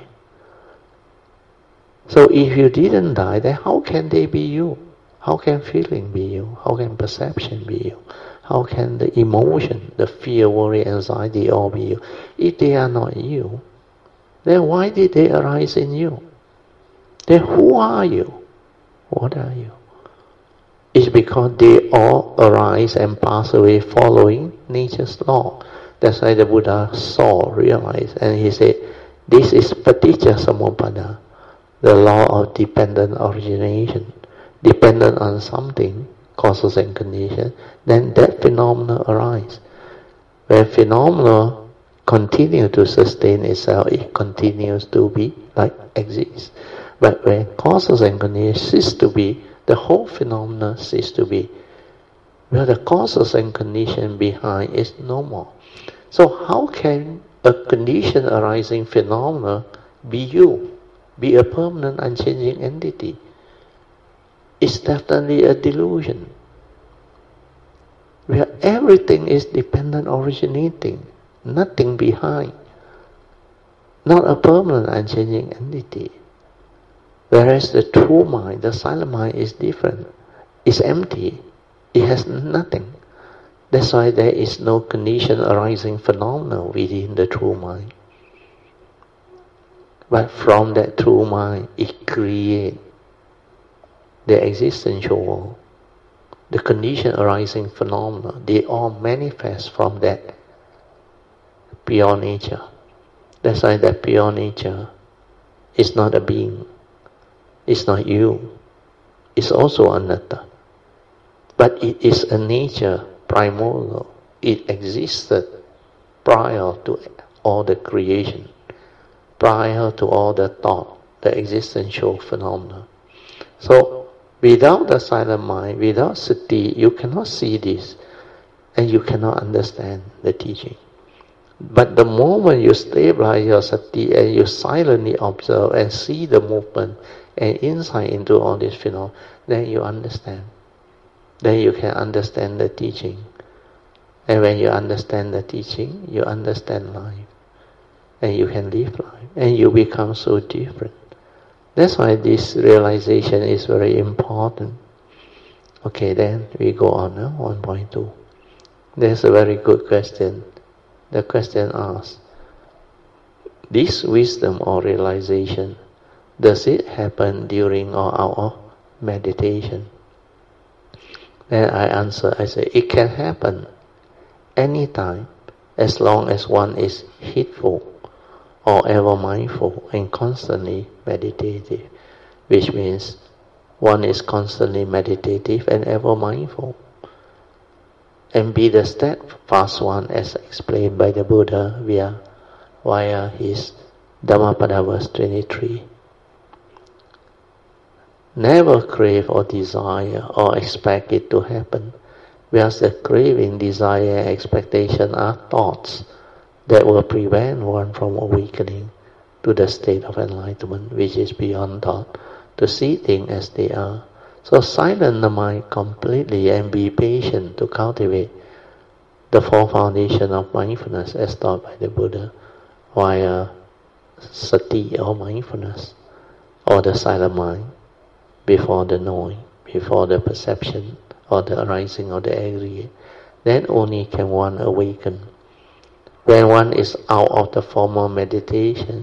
So if you didn't die, then how can they be you? How can feeling be you? How can perception be you? How can the emotion, the fear, worry, anxiety all be you? If they are not you, then why did they arise in you? Then who are you? What are you? It's because they all arise and pass away following nature's law. That's why the Buddha saw, realized, and he said, this is paticca samuppada, the law of dependent origination. Dependent on something, causes and conditions, then that phenomena arise. When phenomena continue to sustain itself, it continues to be like exist. But when causes and conditions cease to be, the whole phenomena cease to be. Where the causes and condition behind is no more. So how can a condition arising phenomena be you, be a permanent unchanging entity? It's definitely a delusion. Where everything is dependent originating, nothing behind. Not a permanent unchanging entity. Whereas the true mind, the silent mind is different. It's empty. It has nothing. That's why there is no condition arising phenomena within the true mind. But from that true mind, it creates the existential world. The condition arising phenomena, they all manifest from that pure nature. That's why that pure nature is not a being. It's not you. It's also anatta. But it is a nature, primordial. It existed prior to all the creation, prior to all the thought, the existential phenomena. So, without the silent mind, without sati, you cannot see this, and you cannot understand the teaching. But the moment you stabilize your sati and you silently observe and see the movement and insight into all this phenomena, then you understand. Then you can understand the teaching. And when you understand the teaching, you understand life. And you can live life. And you become so different. That's why this realization is very important. Okay, then we go on, huh? one point two. There's a very good question. The question asks, this wisdom or realization, does it happen during or out of meditation? Then I answer, I say, it can happen anytime, as long as one is heedful or ever mindful and constantly meditative, which means one is constantly meditative and ever mindful, and be the steadfast one as explained by the Buddha via, via his Dhammapada verse twenty-three. Never crave or desire or expect it to happen, whereas the craving, desire, and expectation are thoughts that will prevent one from awakening to the state of enlightenment, which is beyond thought, to see things as they are. So silence the mind completely and be patient to cultivate the four foundations of mindfulness as taught by the Buddha via sati or mindfulness, or the silent mind, before the knowing, before the perception or the arising of the aggregate. Then only can one awaken. When one is out of the formal meditation,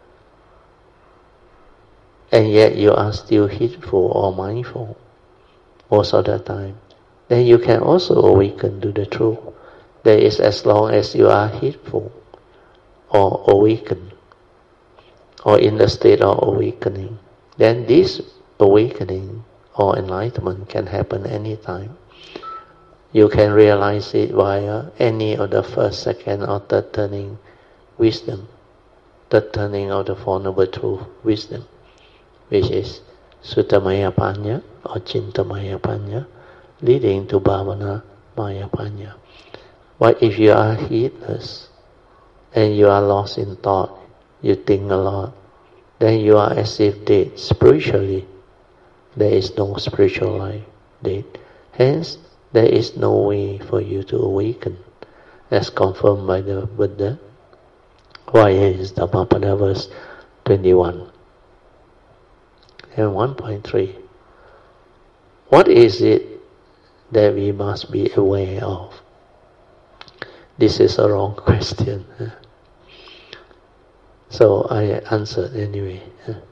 and yet you are still heedful or mindful most of the time, then you can also awaken to the truth. That is, as long as you are heedful or awakened, or in the state of awakening, then this awakening or enlightenment can happen anytime. You can realize it via any of the first, second, or third turning wisdom, third turning of the Four Noble Truth wisdom, which is Suttamaya Panya or Chintamaya Panya, leading to Bhavana Maya Panya. But if you are heedless and you are lost in thought, you think a lot, then you are as if dead spiritually. There is no spiritual life dead. Hence, there is no way for you to awaken, as confirmed by the Buddha via his Dhammapada verse twenty-one. And one point three. What is it that we must be aware of? This is a wrong question. So I answered anyway.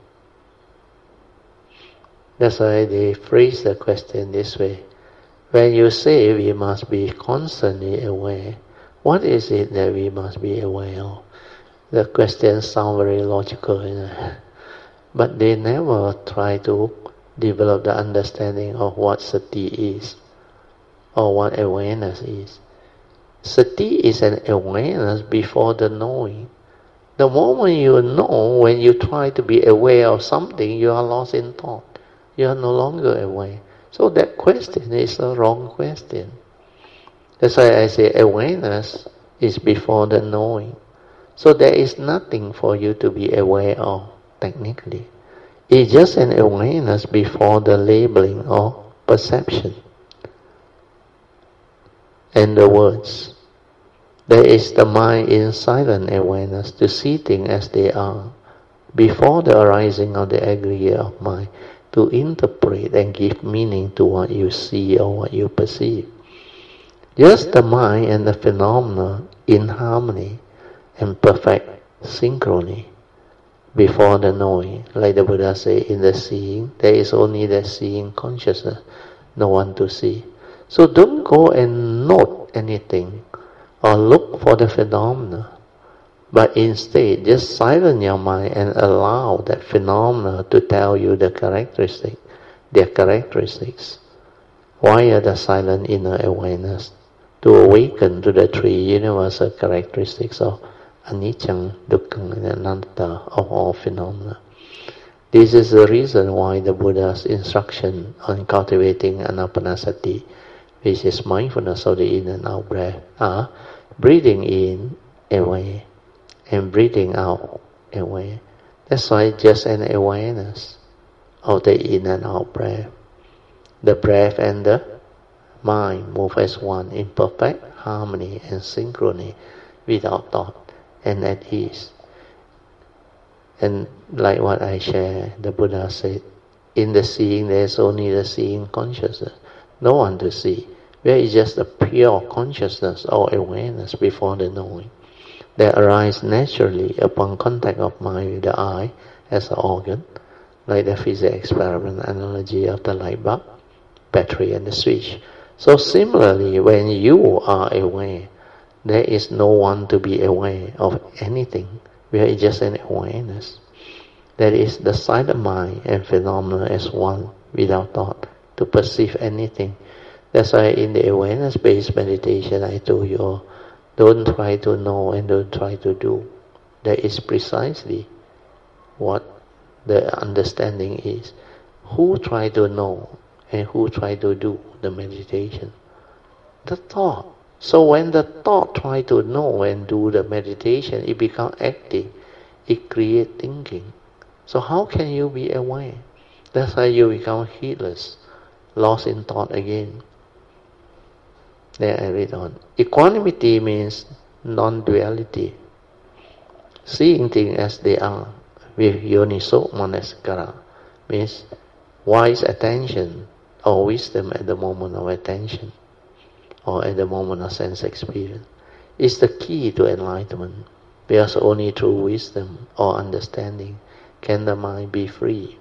That's why they phrase the question this way. When you say we must be constantly aware, what is it that we must be aware of? The questions sound very logical, you know? But they never try to develop the understanding of what sati is, or what awareness is. Sati is an awareness before the knowing. The moment you know, when you try to be aware of something, you are lost in thought. You are no longer aware. So that question is a wrong question. That's why I say awareness is before the knowing. So there is nothing for you to be aware of, technically. It's just an awareness before the labeling or perception. And the words. There is the mind in silent awareness to see things as they are, before the arising of the aggregate of mind, to interpret and give meaning to what you see or what you perceive. Just the mind and the phenomena in harmony and perfect synchrony before the knowing. Like the Buddha said, in the seeing, there is only the seeing consciousness, no one to see. So don't go and note anything or look for the phenomena, but instead just silence your mind and allow that phenomena to tell you the characteristic, their characteristics, via the silent inner awareness, to awaken to the three universal characteristics of anicca, dukkha, and anatta of all phenomena. This is the reason why the Buddha's instruction on cultivating anapanasati, which is mindfulness of the in and out breath, are breathing in away and breathing out away. That's why just an awareness of the in and out breath. The breath and the mind move as one in perfect harmony and synchrony, without thought and at ease. And like what I share, the Buddha said, in the seeing there is only the seeing consciousness, no one to see. Where is just a pure consciousness or awareness before the knowing that arises naturally upon contact of mind with the eye as an organ, like the physics experiment analogy of the light bulb, battery and the switch. So similarly, when you are aware, there is no one to be aware of anything. Where is just an awareness. That is the silent mind and phenomena as one, without thought, to perceive anything. That's why in the awareness-based meditation I told you all, don't try to know and don't try to do. That is precisely what the understanding is. Who try to know and who try to do the meditation? The thought. So when the thought try to know and do the meditation, it becomes active. It creates thinking. So how can you be aware? That's why you become heedless, lost in thought again. Then I read on. Equanimity means non-duality, seeing things as they are, with yoniso manasikara, means wise attention or wisdom at the moment of attention, or at the moment of sense experience, is the key to enlightenment, because only through wisdom or understanding can the mind be free.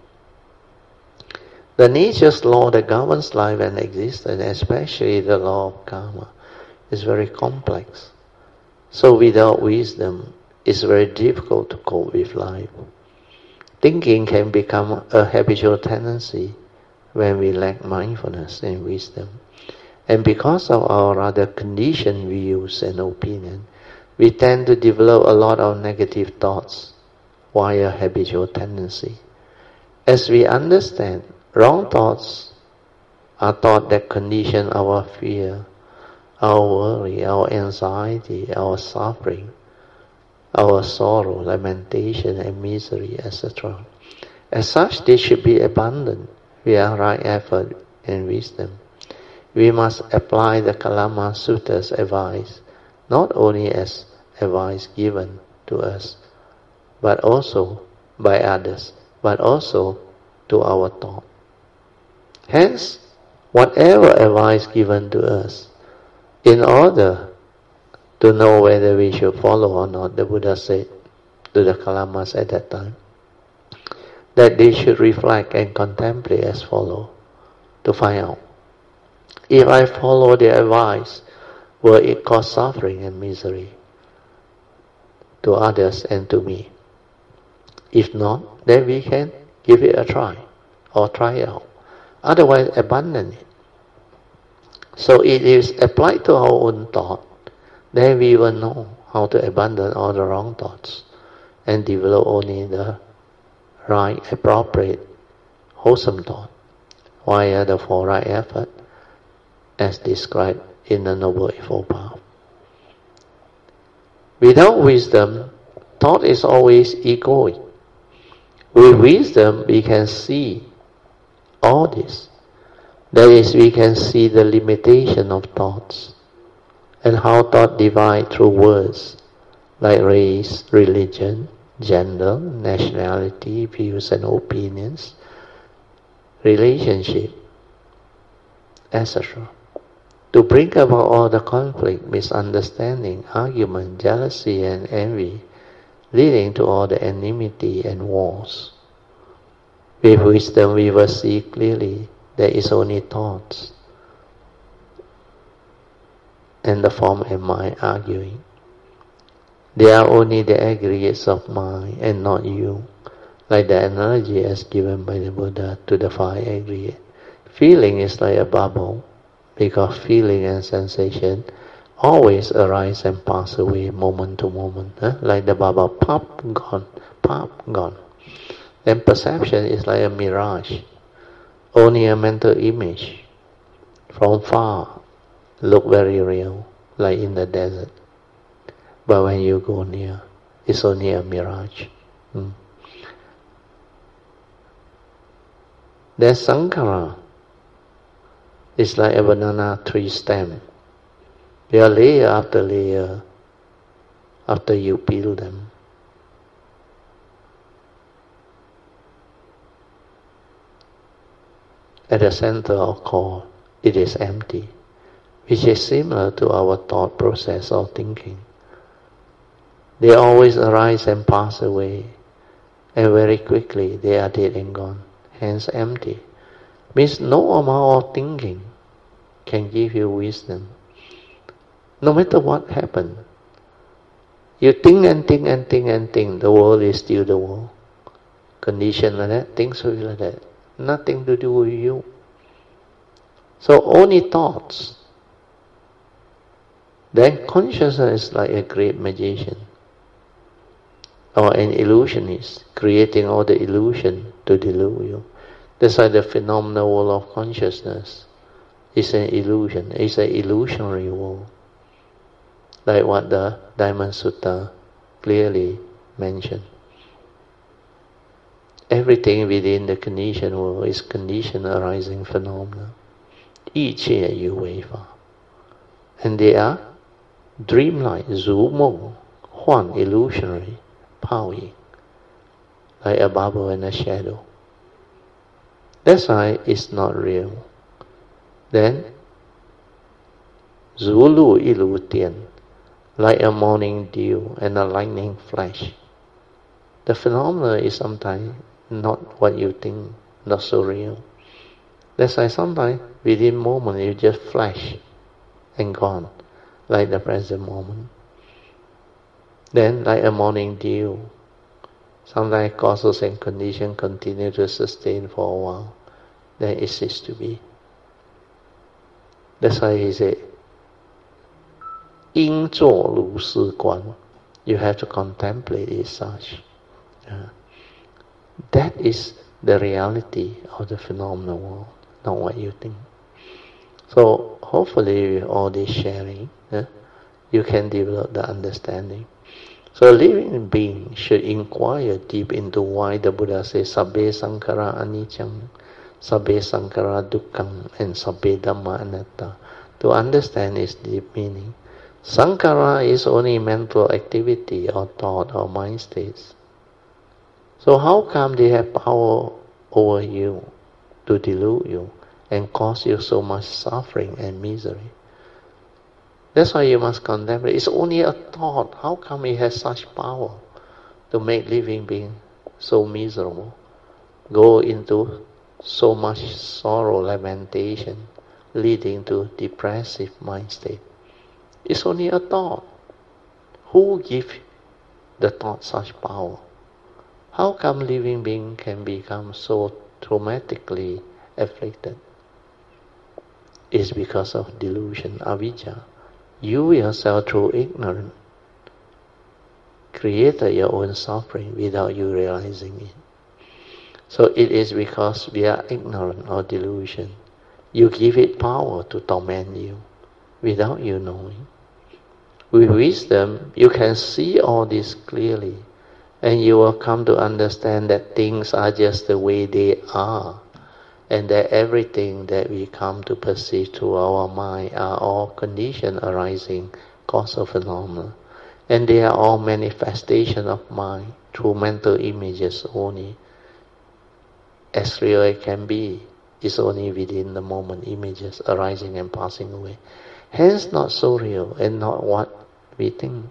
The nature's law that governs life and existence, especially the law of karma, is very complex. So without wisdom, it's very difficult to cope with life. Thinking can become a habitual tendency when we lack mindfulness and wisdom. And because of our rather conditioned views and opinion, we tend to develop a lot of negative thoughts via habitual tendency. As we understand, wrong thoughts are thoughts that condition our fear, our worry, our anxiety, our suffering, our sorrow, lamentation and misery, et cetera. As such, they should be abandoned via right effort and wisdom. We must apply the Kalama Sutra's advice, not only as advice given to us, but also by others, but also to our thought. Hence, whatever advice given to us, in order to know whether we should follow or not, the Buddha said to the Kalamas at that time, that they should reflect and contemplate as follow, to find out, if I follow their advice, will it cause suffering and misery to others and to me? If not, then we can give it a try, or try it out. Otherwise, abandon it. So it is applied to our own thought, then we will know how to abandon all the wrong thoughts and develop only the right, appropriate, wholesome thought via the four right effort as described in the Noble Eightfold Path. Without wisdom, thought is always egoic. With wisdom, we can see all this. That is, we can see the limitation of thoughts and how thought divide through words like race, religion, gender, nationality, views and opinions, relationship, et cetera. To bring about all the conflict, misunderstanding, argument, jealousy and envy, leading to all the enmity and wars. With wisdom we will see clearly there is only thoughts and the form and mind arguing. They are only the aggregates of mind and not you, like the analogy as given by the Buddha to the five aggregates. Feeling is like a bubble, because feeling and sensation always arise and pass away moment to moment, huh? Like the bubble, pop, gone, pop, gone. Then perception is like a mirage, only a mental image. From far, look very real, like in the desert. But when you go near, it's only a mirage. Hmm. Then sankhara is like a banana tree stem. They are layer after layer after you peel them. At the center or core it is empty, which is similar to our thought process or thinking. They always arise and pass away, and very quickly they are dead and gone, hence empty. Means no amount of thinking can give you wisdom. No matter what happens, you think and think and think and think, the world is still the world. Condition like that, things will be like that. Nothing to do with you. So only thoughts. Then consciousness is like a great magician or an illusionist, creating all the illusion to delude you. That's why the phenomenal world of consciousness is an illusion. It's an illusionary world. Like what the Diamond Sutta clearly mentioned. Everything within the conditioned world is conditioned arising phenomena. 一切有为法. And they are dreamlike, 如梦, 幻 illusionary, 泡影, like a bubble and a shadow. That's why it's not real. Then, 如露亦如电, like a morning dew and a lightning flash. The phenomena is sometimes not what you think, not so real. That's why sometimes within a moment you just flash and gone, like the present moment. Then like a morning dew, sometimes causes and conditions continue to sustain for a while, then it ceases to be. That's why he said, 应作如是观. You have to contemplate it such. Uh, that is the reality of the phenomenal world, not what you think. So hopefully with all this sharing, uh, you can develop the understanding. So a living being should inquire deep into why the Buddha says Sabbe Sankhara Anicca, Sabbe Sankhara Dukkha, and Sabbe Dhamma Anatta, to understand its deep meaning. Sankhara is only mental activity or thought or mind states. So how come they have power over you to delude you and cause you so much suffering and misery? That's why you must contemplate. It's only a thought. How come it has such power to make living being so miserable, go into so much sorrow, lamentation, leading to depressive mind state? It's only a thought. Who gives the thought such power? How come living being can become so traumatically afflicted? It's because of delusion, avijja. You yourself, through ignorance, created your own suffering without you realizing it. So it is because we are ignorant or delusion. You give it power to torment you without you knowing. With wisdom, you can see all this clearly, and you will come to understand that things are just the way they are, and that everything that we come to perceive through our mind are all conditions arising causal phenomena, and they are all manifestation of mind through mental images only. As real as can be, is only within the moment images arising and passing away. Hence not so real and not what we think.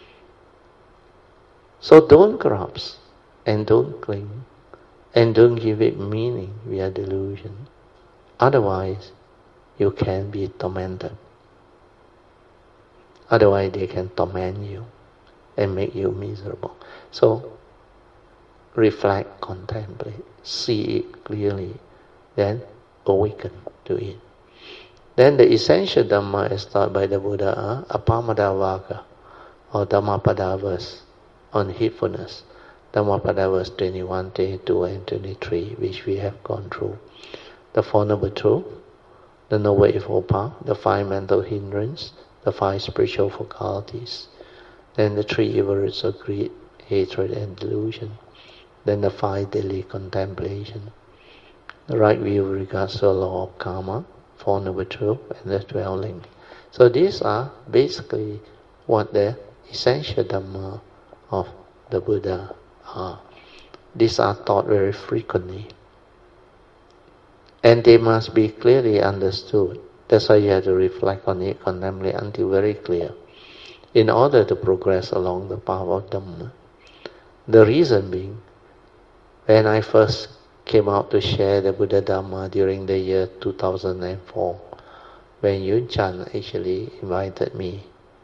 So don't grasp and don't cling and don't give it meaning via delusion. Otherwise, you can be tormented. Otherwise, they can torment you and make you miserable. So, reflect, contemplate, see it clearly, then awaken to it. Then the essential Dhamma is taught by the Buddha are Appamadavaka or Dhammapada verse on heedfulness. Dhammapada verse twenty-one, twenty-two and twenty-three, which we have gone through. The Four Noble Truths, the Noble Eightfold Path, the Five Mental Hindrances, the Five Spiritual Faculties, then the Three Evil Roots of Greed, Hatred and Delusion, then the Five Daily Contemplation, the right view with regards to the law of karma, Four Noble Truths, and the twelve links. So these are basically what the essential Dhamma of the Buddha are. These are taught very frequently, and they must be clearly understood That's why you have to reflect on it, contemplate until very clear, in order to progress along the path of Dhamma. The reason being, when I first came out to share the Buddha Dhamma during the year two thousand four, when Yun Chan actually invited me,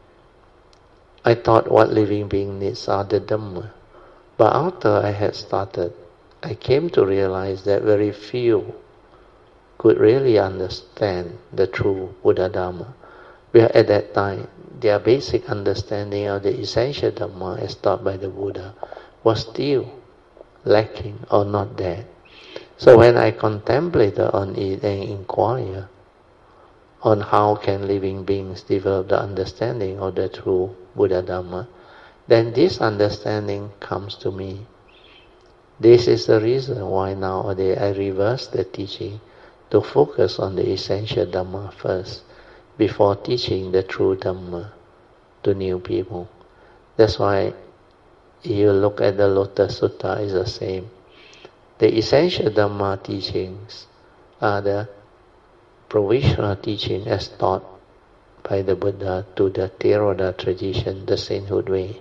I thought what living being needs are the Dhamma. But after I had started, I came to realize that very few could really understand the true Buddha Dhamma. Where at that time, their basic understanding of the essential Dhamma as taught by the Buddha was still lacking or not there. So when I contemplated on it and inquired on how can living beings develop the understanding of the true Buddha Dhamma, then this understanding comes to me. This is the reason why nowadays I reverse the teaching to focus on the essential Dhamma first, before teaching the true Dhamma to new people. That's why you look at the Lotus Sutta, is the same. The essential Dhamma teachings are the provisional teaching as taught by the Buddha to the Theravada tradition, the sainthood way.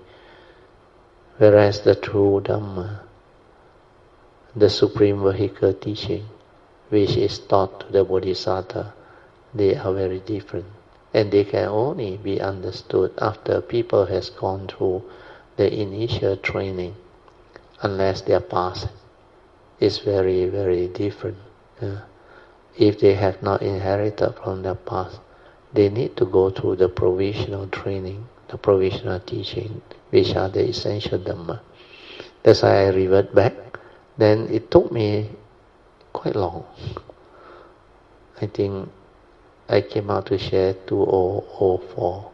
Whereas the true Dhamma, the supreme vehicle teaching, which is taught to the Bodhisattva, they are very different. And they can only be understood after people has gone through the initial training, unless their past is very, very different. Uh, if they have not inherited from their past, they need to go through the provisional training, the provisional teaching, which are the essential Dhamma. That's why I revert back. Then it took me quite long. I think I came out to share two thousand four.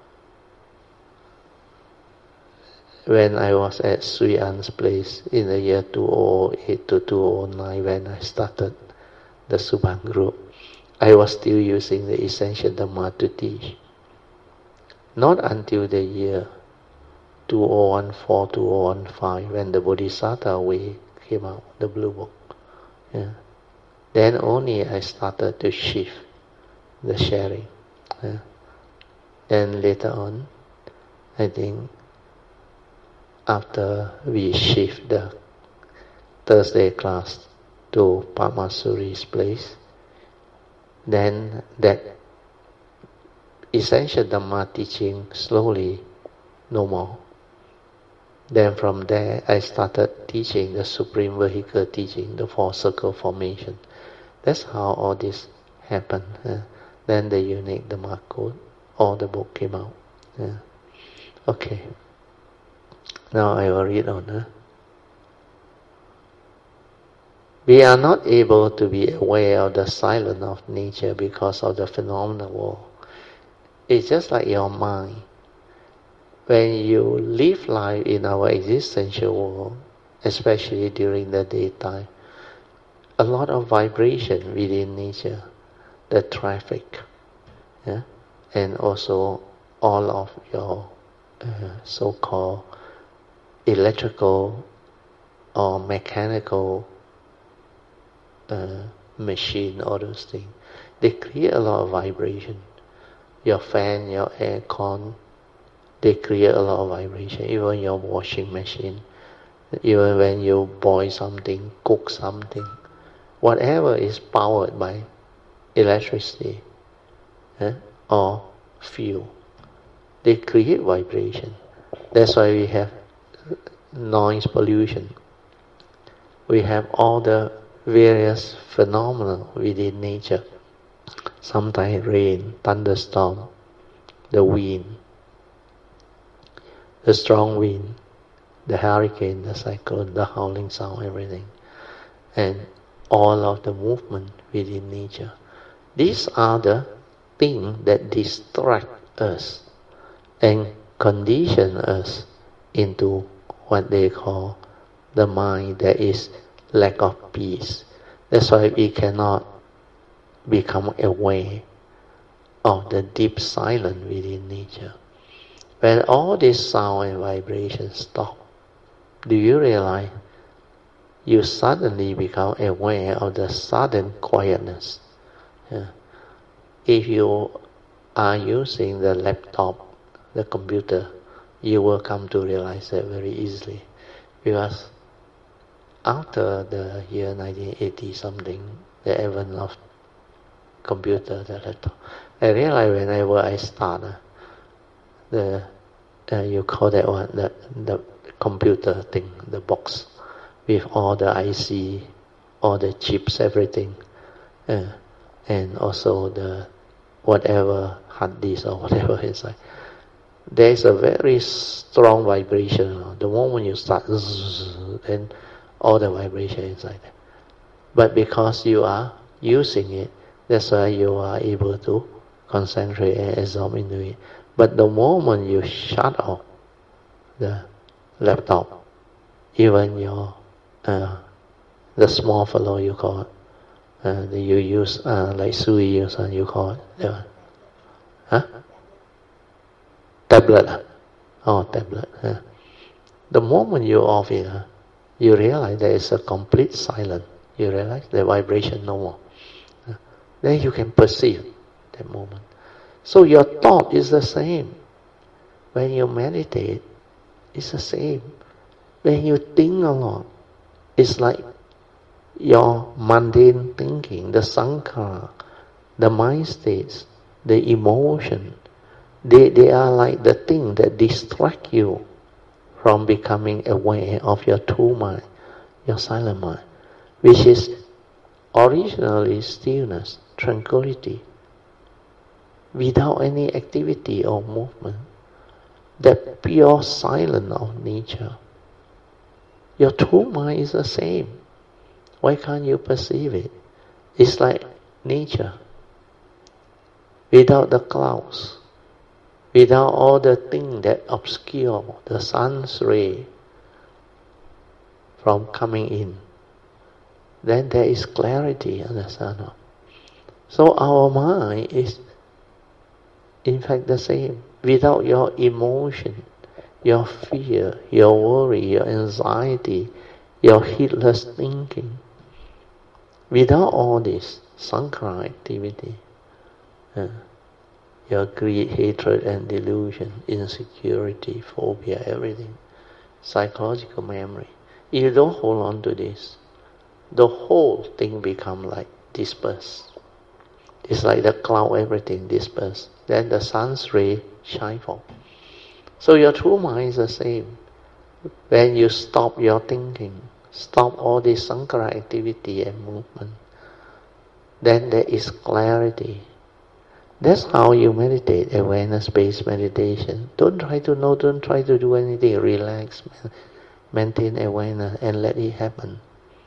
When I was at Sui An's place in the year two thousand eight to two thousand nine, when I started the Subang group, I was still using the essential Dhamma to teach. Not until the year two thousand fourteen, two thousand fifteen, when the Bodhisattva way came out, the blue book. Yeah. Then only I started to shift the sharing. Yeah. Then later on, I think after we shift the Thursday class to Pamasuri's place, then that essential Dhamma teaching slowly no more. Then from there I started teaching the supreme vehicle teaching, the four circle formation. That's how all this happened. Uh, then the unique Dhamma code, all the book came out. Yeah. Okay. Now I will read on. Huh? We are not able to be aware of the silence of nature because of the phenomenal world. It's just like your mind. When you live life in our existential world, especially during the daytime, a lot of vibration within nature, the traffic, yeah? And also all of your uh, so-called electrical or mechanical uh, machine, all those things, they create a lot of vibration. Your fan, your aircon, they create a lot of vibration. Even your washing machine, even when you boil something, cook something, whatever is powered by electricity eh, or fuel, they create vibration. That's why we have noise pollution. We have all the various phenomena within nature. Sometimes rain, thunderstorm, the wind, the strong wind, the hurricane, the cyclone, the howling sound, everything. And all of the movement within nature. These are the things that distract us and condition us into what they call the mind that is lack of peace. That's why we cannot become aware of the deep silence within nature. When all this sound and vibration stop, do you realize you suddenly become aware of the sudden quietness? Yeah. if you are using the laptop, the computer, you will come to realize that very easily. Because after the year nineteen eighty something, the advent of computer, the laptop, I realize whenever I start, uh, the uh, you call that one, the, the computer thing, the box, with all the I C, all the chips, everything, uh, and also the whatever hard disk or whatever inside. There is a very strong vibration. The moment you start, then all the vibration inside there. But because you are using it, that's why you are able to concentrate and absorb into it. But the moment you shut off the laptop, even your uh, the small fellow you call it, uh, that you use uh, like Sui use and you call it, yeah. Huh? Tablet. Oh, tablet. Yeah. The moment you off it, uh, you realize there is a complete silence. You realize the vibration no more. Uh, then you can perceive that moment. So your thought is the same. When you meditate, it's the same. When you think a lot, it's like your mundane thinking, the sankhara, the mind states, the emotion, they, they are like the thing that distract you from becoming aware of your true mind, your silent mind, which is originally stillness, tranquility, without any activity or movement, that pure silence of nature. Your true mind is the same. Why can't you perceive it? It's like nature. Without the clouds, without all the things that obscure the sun's ray from coming in, then there is clarity, understand? So our mind is in fact the same. Without your emotion, your fear, your worry, your anxiety, your heedless thinking, without all this sankhara activity, uh, your greed, hatred and delusion, insecurity, phobia, everything, psychological memory, if you don't hold on to this, the whole thing become like dispersed. It's like the cloud, everything dispersed. Then the sun's ray shine forth. So your true mind is the same. When you stop your thinking, stop all this sankhara activity and movement, then there is clarity. That's how you meditate, awareness-based meditation. Don't try to know, don't try to do anything. Relax, maintain awareness and let it happen.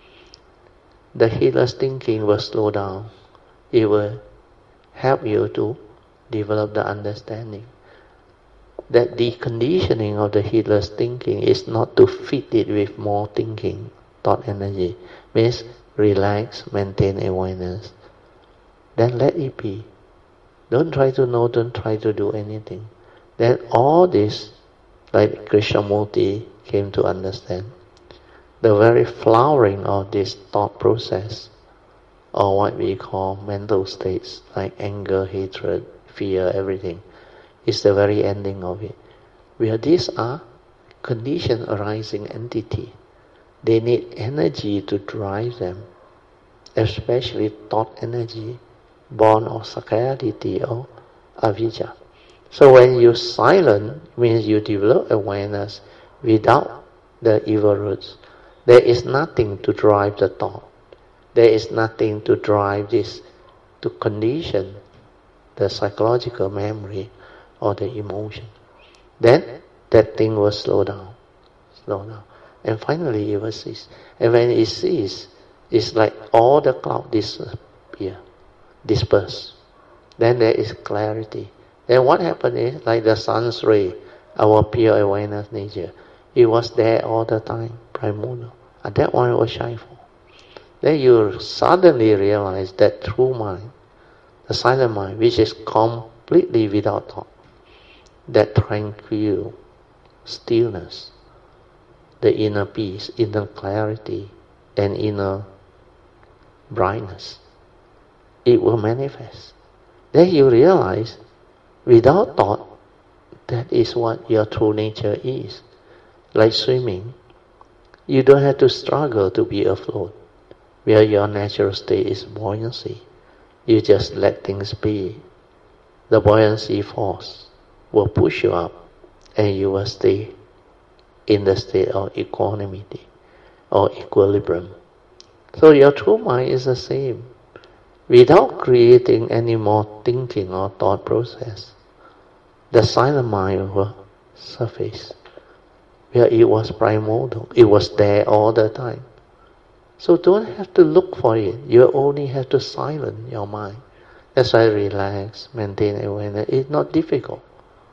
The heedless thinking will slow down. It will help you to develop the understanding that the conditioning of the heedless thinking is not to feed it with more thinking, thought energy. Means relax, maintain awareness. Then let it be. Don't try to know, don't try to do anything. Then all this, like Krishnamurti came to understand, the very flowering of this thought process, or what we call mental states, like anger, hatred, fear, everything, is the very ending of it. Where these are conditioned arising entity, they need energy to drive them, especially thought energy, born of sakkayaditthi or avijja. So when you silent, means you develop awareness without the evil roots. There is nothing to drive the thought. There is nothing to drive this, to condition the psychological memory or the emotion. Then that thing will slow down, slow down. And finally it will cease. And when it ceases, it's like all the clouds disappear, disperse. Then there is clarity. Then what happened is, like the sun's ray, our pure awareness nature, it was there all the time, primordial. And that one will shine for. Then you suddenly realize that true mind, the silent mind, which is completely without thought, that tranquil stillness, the inner peace, inner clarity, and inner brightness, it will manifest. Then you realize, without thought, that is what your true nature is. Like swimming, you don't have to struggle to be afloat, where your natural state is buoyancy. You just let things be. The buoyancy force will push you up, and you will stay in the state of equanimity or equilibrium. So your true mind is the same. Without creating any more thinking or thought process, the silent mind will surface, where it was primordial. It was there all the time. So don't have to look for it. You only have to silence your mind. That's why relax, maintain awareness. It's not difficult.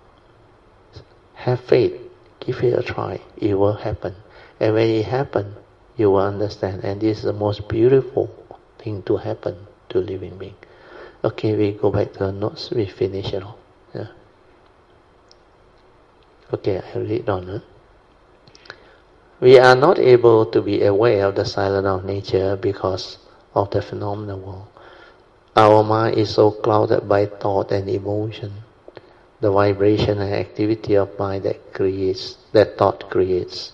Have faith. Give it a try. It will happen. And when it happens, you will understand. And this is the most beautiful thing to happen to living being. Okay, we go back to the notes. We finish it all. Yeah. Okay, I read on. Huh? We are not able to be aware of the silence of nature because of the phenomenal world. Our mind is so clouded by thought and emotion, the vibration and activity of mind that creates, that thought creates,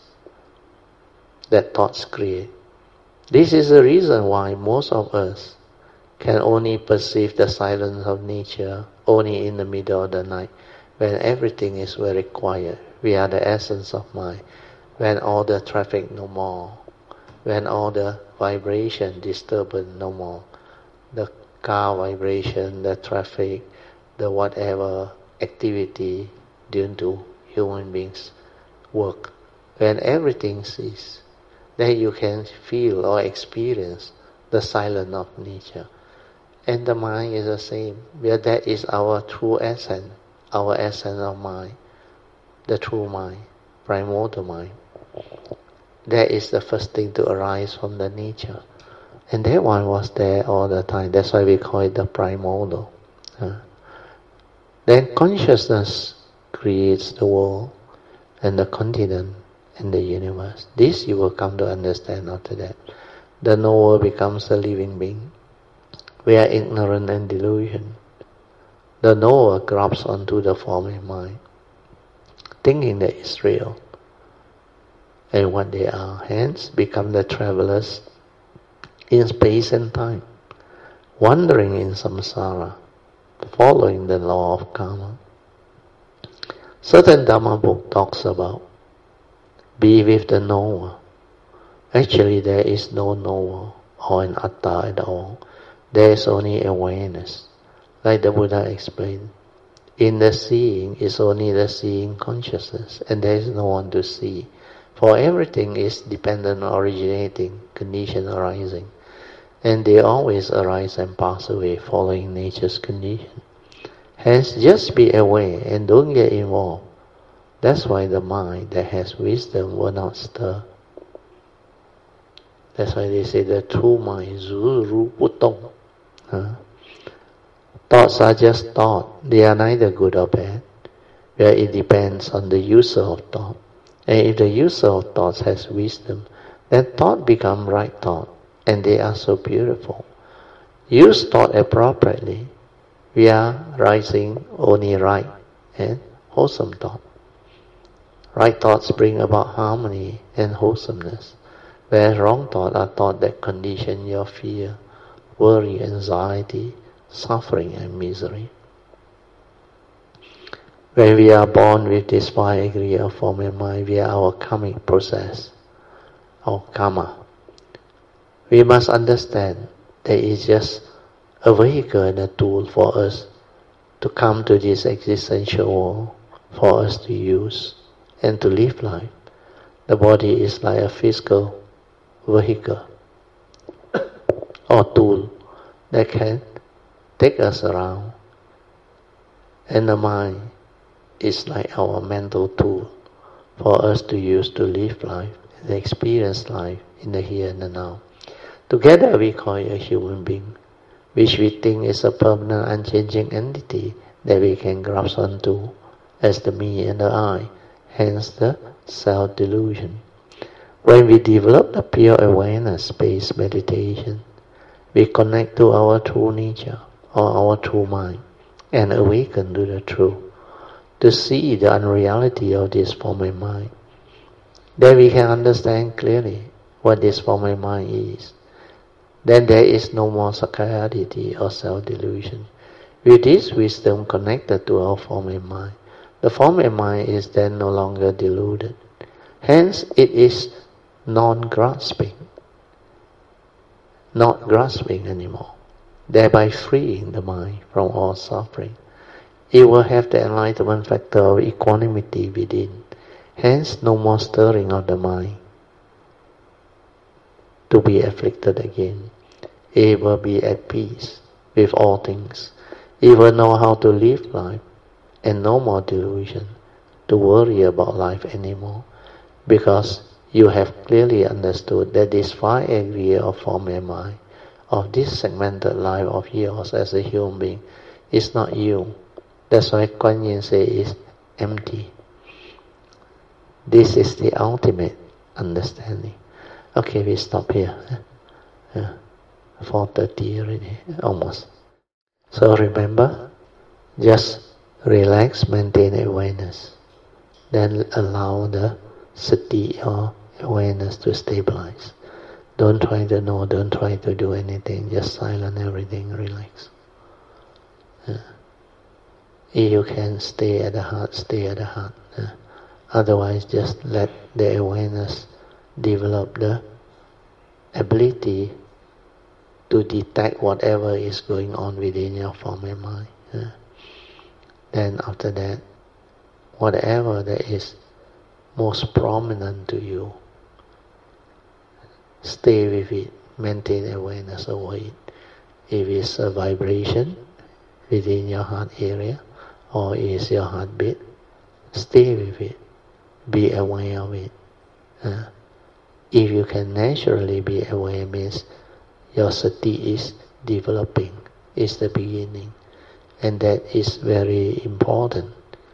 that thoughts create. This is the reason why most of us can only perceive the silence of nature only in the middle of the night, when everything is very quiet. We are the essence of mind. When all the traffic no more, when all the vibration disturbance no more, the car vibration, the traffic, the whatever activity due to human beings work, when everything ceases, then you can feel or experience the silence of nature. And the mind is the same, where that is our true essence, our essence of mind, the true mind, primordial mind. That is the first thing to arise from the nature. And that one was there all the time. That's why we call it the primordial. Uh, then consciousness creates the world and the continent and the universe. This you will come to understand after that. The knower becomes a living being. We are ignorant and delusion. The knower grabs onto the form in mind, thinking that it's real. And what they are, hence become the travelers in space and time, wandering in samsara, following the law of karma. Certain Dhamma book talks about be with the knower. Actually, there is no knower or an atta at all. There is only awareness. Like the Buddha explained, in the seeing is only the seeing consciousness, and there is no one to see. For everything is dependent, originating, condition arising. And they always arise and pass away following nature's condition. Hence, just be aware and don't get involved. That's why the mind that has wisdom will not stir. That's why they say the true mind, zu ru putong. Huh? Thoughts are just thought. They are neither good or bad. Where it depends on the user of thought. And if the user of thoughts has wisdom, then thought becomes right thought, and they are so beautiful. Use thought appropriately. We are rising only right and wholesome thought. Right thoughts bring about harmony and wholesomeness, whereas wrong thoughts are thoughts that condition your fear, worry, anxiety, suffering, and misery. When we are born with this five aggregate of form and mind, we are our karmic process, our karma. We must understand that it's just a vehicle and a tool for us to come to this existential world, for us to use and to live life. The body is like a physical vehicle or tool that can take us around, and the mind is like our mental tool for us to use to live life and experience life in the here and the now. Together we call it a human being, which we think is a permanent, unchanging entity that we can grasp onto as the me and the I, hence the self-delusion. When we develop the pure awareness-based meditation, we connect to our true nature or our true mind, and awaken to the truth, to see the unreality of this form and mind. Then we can understand clearly what this form and mind is. Then there is no more sakkayaditthi or self-delusion. With this wisdom connected to our form and mind, the form and mind is then no longer deluded. Hence it is non-grasping, not grasping anymore, thereby freeing the mind from all suffering. It will have the enlightenment factor of equanimity within. Hence no more stirring of the mind to be afflicted again. It will be at peace with all things. It will know how to live life, and no more delusion to worry about life anymore, because you have clearly understood that this five aggregate of form and mind, of this segmented life of yours as a human being, is not you. That's why Kuan Yin says it's empty. This is the ultimate understanding. Okay, we stop here. Yeah. four thirty already, almost. So remember, just relax, maintain awareness. Then allow the sati or awareness to stabilize. Don't try to know, don't try to do anything, just silent everything, relax. Yeah. If you can stay at the heart, stay at the heart. Yeah. Otherwise, just let the awareness develop the ability to detect whatever is going on within your form and mind. Yeah. Then after that, whatever that is most prominent to you, stay with it, maintain awareness over it. If it's a vibration within your heart area, or is your heartbeat, stay with it, be aware of it. Uh, if you can naturally be aware, means your sati is developing, is the beginning, and that is very important.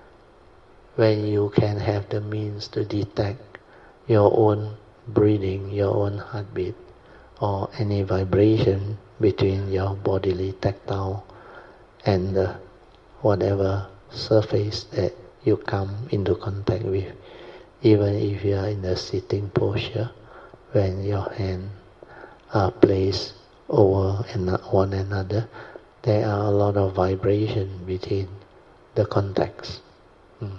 When you can have the means to detect your own breathing, your own heartbeat, or any vibration between your bodily tactile and uh, whatever surface that you come into contact with, even if you are in a sitting posture, when your hands are placed over one another, there are a lot of vibration between the contacts. Mm.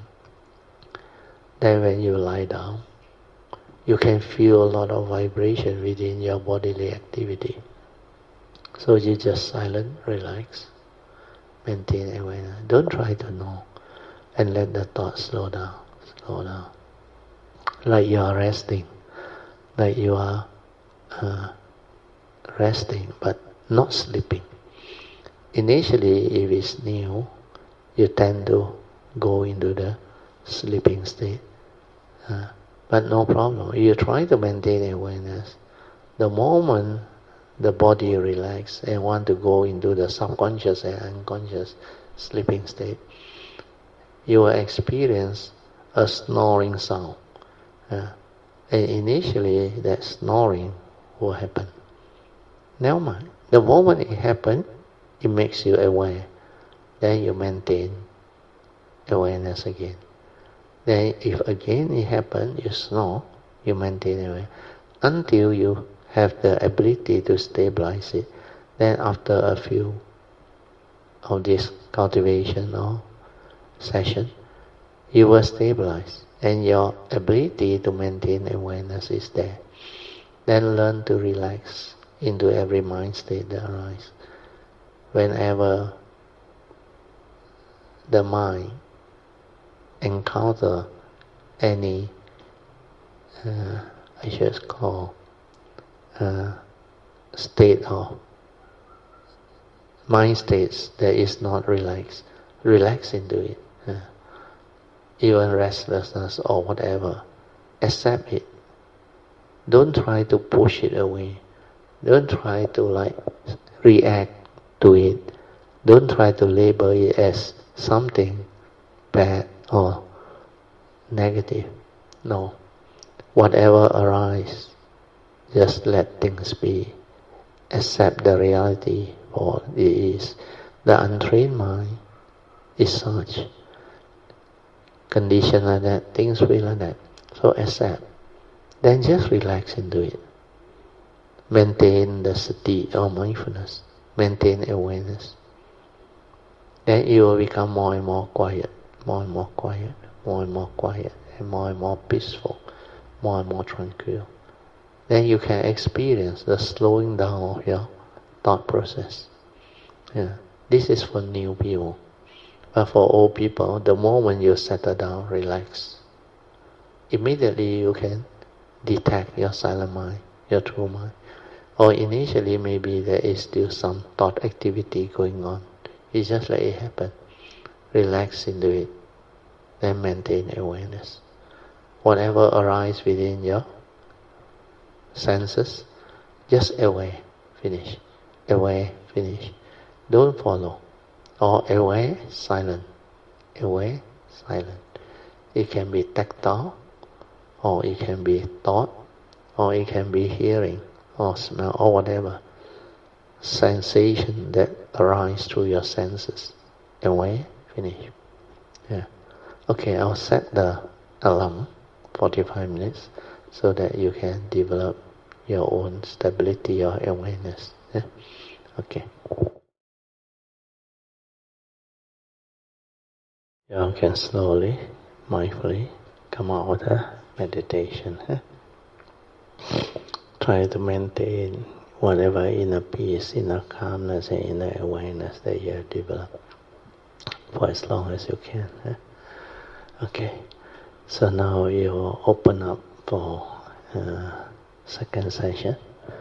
Then when you lie down, you can feel a lot of vibration within your bodily activity. So you just silent, relax, maintain awareness. Don't try to know, and let the thoughts slow down, slow down. Like you are resting, like you are uh, resting but not sleeping. Initially, if it's new, you tend to go into the sleeping state. Uh, but no problem. You try to maintain awareness. The moment the body relaxes and want to go into the subconscious and unconscious sleeping state, you will experience a snoring sound. Uh, and initially, that snoring will happen. Never mind. The moment it happens, it makes you aware. Then you maintain awareness again. Then if again it happens, you snore, you maintain awareness. Until you have the ability to stabilize it. Then after a few of this cultivation or session, you will stabilize. And your ability to maintain awareness is there. Then learn to relax into every mind state that arises. Whenever the mind encounter any, uh, I should call, uh, state of mind states that is not relaxed, relax into it. Uh, even restlessness or whatever, accept it. Don't try to push it away. Don't try to like react to it. Don't try to label it as something bad or negative. No. Whatever arises, just let things be. Accept the reality for it is. The untrained mind It's such. Condition like that, things feel like that. So accept. Then just relax into it. Maintain the sati or mindfulness. Maintain awareness. Then you will become more and more quiet, more and more quiet, more and more quiet, and more and more peaceful, more and more tranquil. Then you can experience the slowing down of your thought process. Yeah. This is for new people. But for old people, the moment you settle down, relax, immediately you can detect your silent mind, your true mind. Or initially maybe there is still some thought activity going on. It's just let it happen. Relax into it. Then maintain awareness. Whatever arises within your senses, just aware, finish. Aware, finish. Don't follow. Or aware, silent. Aware, silent. It can be tactile, or it can be thought, or it can be hearing, or smell, or whatever sensation that arises through your senses. Aware, finish. Yeah. Okay, I'll set the alarm, forty-five minutes, so that you can develop your own stability or awareness. Yeah? Okay. You can slowly, mindfully come out of the meditation. Huh? Try to maintain whatever inner peace, inner calmness, and inner awareness that you have developed for as long as you can. Huh? Okay, so now you open up for uh, second session,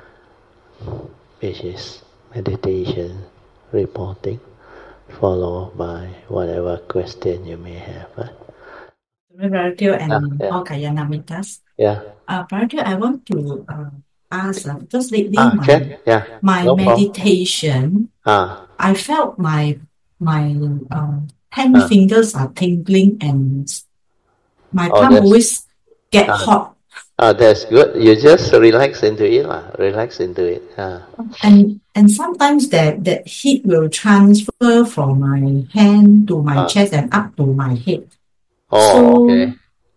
which is meditation reporting, followed by whatever question you may have. Huh? Brother and Ah, yeah. all Kayanamitas. Yeah. Uh, Brother, I want to uh, ask, uh, because lately Ah, my, check. Yeah. my No problem. meditation, Ah. I felt my my um, ten Ah. fingers are tingling and my Oh, palm that's always get ah. hot. Ah, that's good. You just relax into it, lah. Relax into it. Ah. And and sometimes that, that heat will transfer from my hand to my Ah. chest and up to my head. Oh, So okay.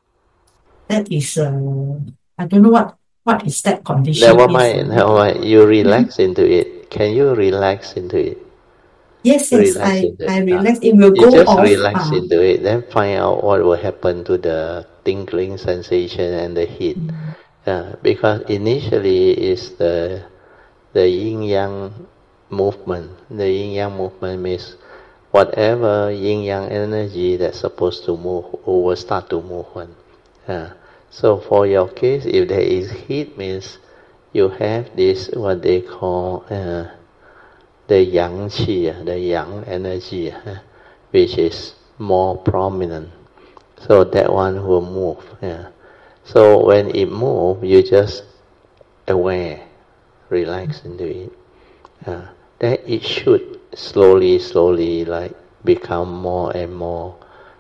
that is, uh, I don't know what, what is that condition Never is. mind. Never mind. You relax into it. Can you relax into it? Yes, yes, Relax I, into I it. Ah. relax. It will You go just off. relax Uh, into it. Then find out what will happen to the tingling sensation and the heat. mm. Uh, because initially is the the yin yang movement. The yin yang movement means whatever yin yang energy that's supposed to move will start to move on. Uh, so for your case, if there is heat, means you have this what they call uh, the yang qi, the yang energy, uh, which is more prominent. So that one will move. Yeah. So when it moves, you just aware, relax into it. Uh, then it should slowly, slowly like become more and more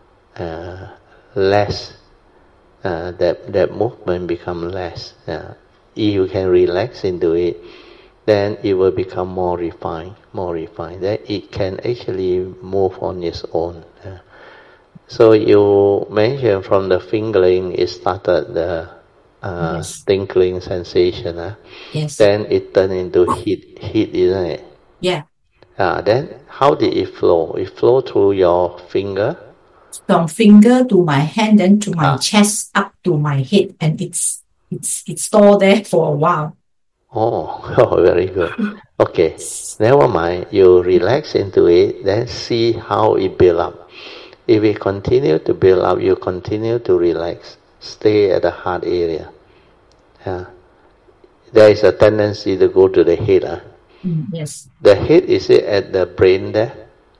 uh, less. Uh, that that movement become less. Uh, if you can relax into it, then it will become more refined, more refined. Then it can actually move on its own. Uh, so you mentioned from the fingering, it started the uh, Yes. tingling sensation. Uh, Yes. Then it turned into heat, heat, isn't it? Yeah. Uh, then how did it flow? It flow through your finger? From finger to my hand, then to my Ah. chest, up to my head, and it's it's it's stored there for a while. Oh, oh, very good. Okay, never mind. You relax into it, then see how it build up. If it continue to build up, you continue to relax. Stay at the heart area. Yeah. There is a tendency to go to the head. Huh? Mm, yes. The head, is it at the brain there?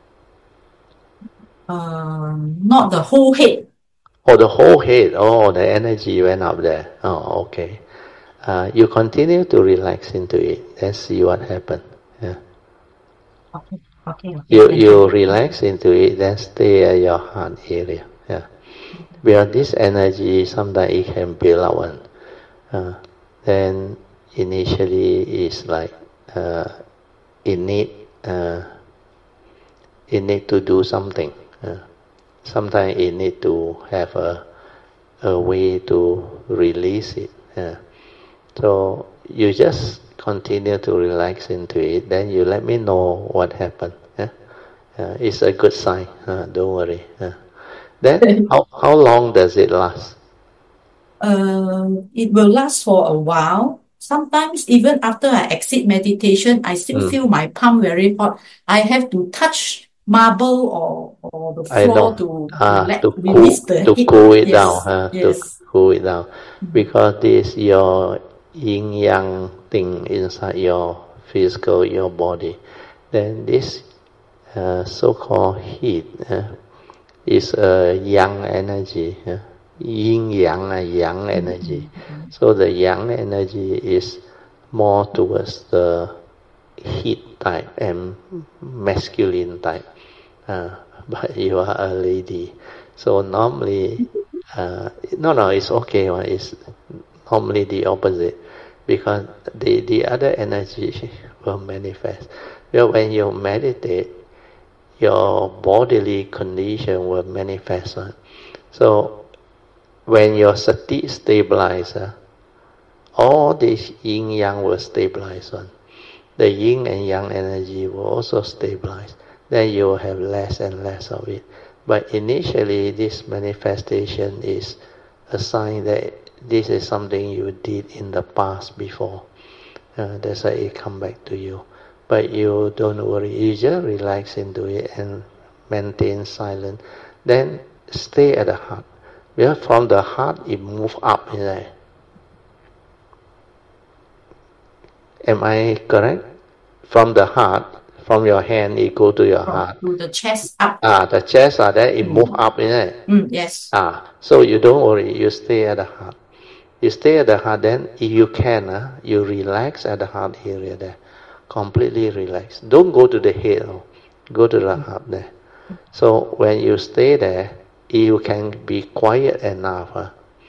Um, not the whole head. Oh, the whole head. Oh, the energy went up there. Oh, okay. Uh, you continue to relax into it. Then see what happens. Yeah. Okay. Okay. Okay. You Thank you you. relax into it, then stay at your heart area. Yeah. Because this energy sometimes it can build up one. Uh, then initially it's like uh, it need uh, it need to do something. Uh, sometimes it need to have a, a way to release it. Uh, so you just continue to relax into it, then you let me know what happened. Yeah? Uh, it's a good sign. Uh, don't worry. Uh, then how, how long does it last? Uh, it will last for a while. Sometimes even after I exit meditation, I still Mm. feel my palm very hot. I have to touch marble or, or the I floor know. to, to Ah, let to release cool, the to heat. cool it down. Yes, Huh? To yes. cool it down, Mm. because this your yin yang thing inside your physical, your body. Then this uh, so-called heat uh, is a yang energy. Uh, yin yang, a yang energy. Mm-hmm. So the yang energy is more towards the heat type and masculine type. Uh, but you are a lady, so normally, uh, no, no, it's okay. It's normally the opposite, because the the other energy will manifest. Well, when you meditate, your bodily condition will manifest. So when your sati stabilizes, all this yin yang will stabilize. The yin and yang energy will also stabilize. Then you will have less and less of it. But initially, this manifestation is a sign that this is something you did in the past before. Uh, that's why it come back to you. But you don't worry. You just relax into it and maintain silence. Then stay at the heart. Because from the heart, it move up in there. Am I correct? From the heart, from your hand, it go to your From heart. to the chest up. Ah, the chest are there, it Mm. move up, isn't it? Mm, yes. Ah, so you don't worry, you stay at the heart. You stay at the heart, then if you can, uh, you relax at the heart area there. Completely relax. Don't go to the head, no. Go to the heart there. So when you stay there, you can be quiet enough. Uh,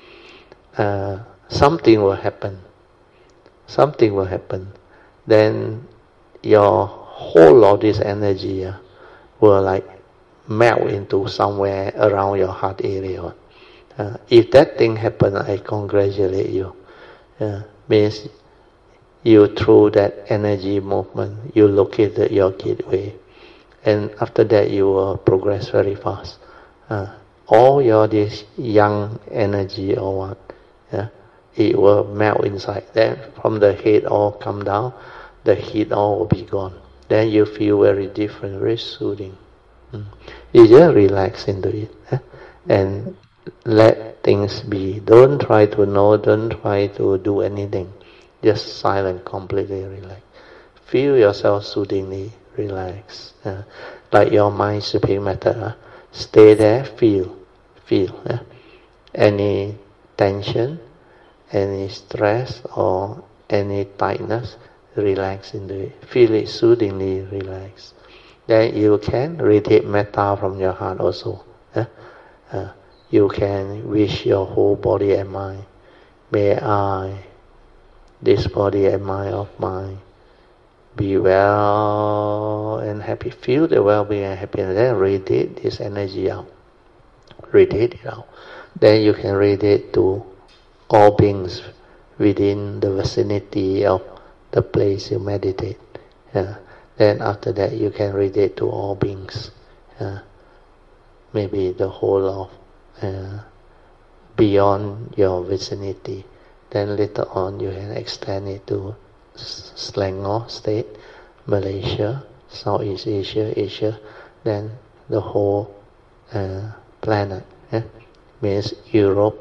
uh, something will happen. Something will happen. Then your whole of this energy uh, will like melt into somewhere around your heart area. Uh, if that thing happen, I congratulate you. Uh, means you through that energy movement, you located your gateway, and after that you will progress very fast. Uh, all your this young energy or what, yeah, it will melt inside. Then from the head all come down, the heat all will be gone. Then you feel very different, very soothing. Mm. You just relax into it, eh? And let things be. Don't try to know, don't try to do anything. Just silent, completely relax. Feel yourself soothingly relax. Uh, like your mind sweeping method. Uh, stay there, feel, feel. Uh, any tension, any stress or any tightness, relax into it. Feel it soothingly relax. Then you can radiate metta from your heart also. Uh, uh, you can wish your whole body and mind, may I, this body and mind of mine, be well and happy. Feel the well-being and happiness. Then radiate this energy out. Radiate it out. Then you can radiate to all beings within the vicinity of the place you meditate. Yeah. Then after that you can radiate to all beings. Yeah. Maybe the whole of uh, beyond your vicinity. Then later on you can extend it to Selangor state, Malaysia, Southeast Asia, Asia, then the whole uh, planet. Yeah? Means Europe,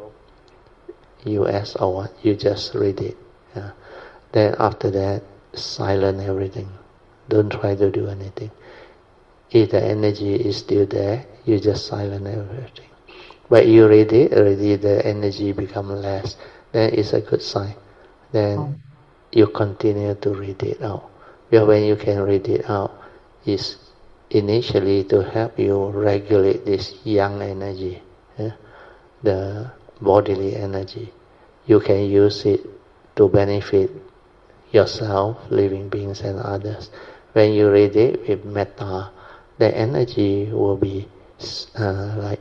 U S or what, you just read it. Yeah? Then after that, silent everything. Don't try to do anything. If the energy is still there, you just silent everything. But you read it, already the energy become less, then it's a good sign. Then oh. you continue to read it out. Because when you can read it out, it's initially to help you regulate this yang energy, yeah? The bodily energy. You can use it to benefit yourself, living beings and others. When you read it with metta, the energy will be uh, like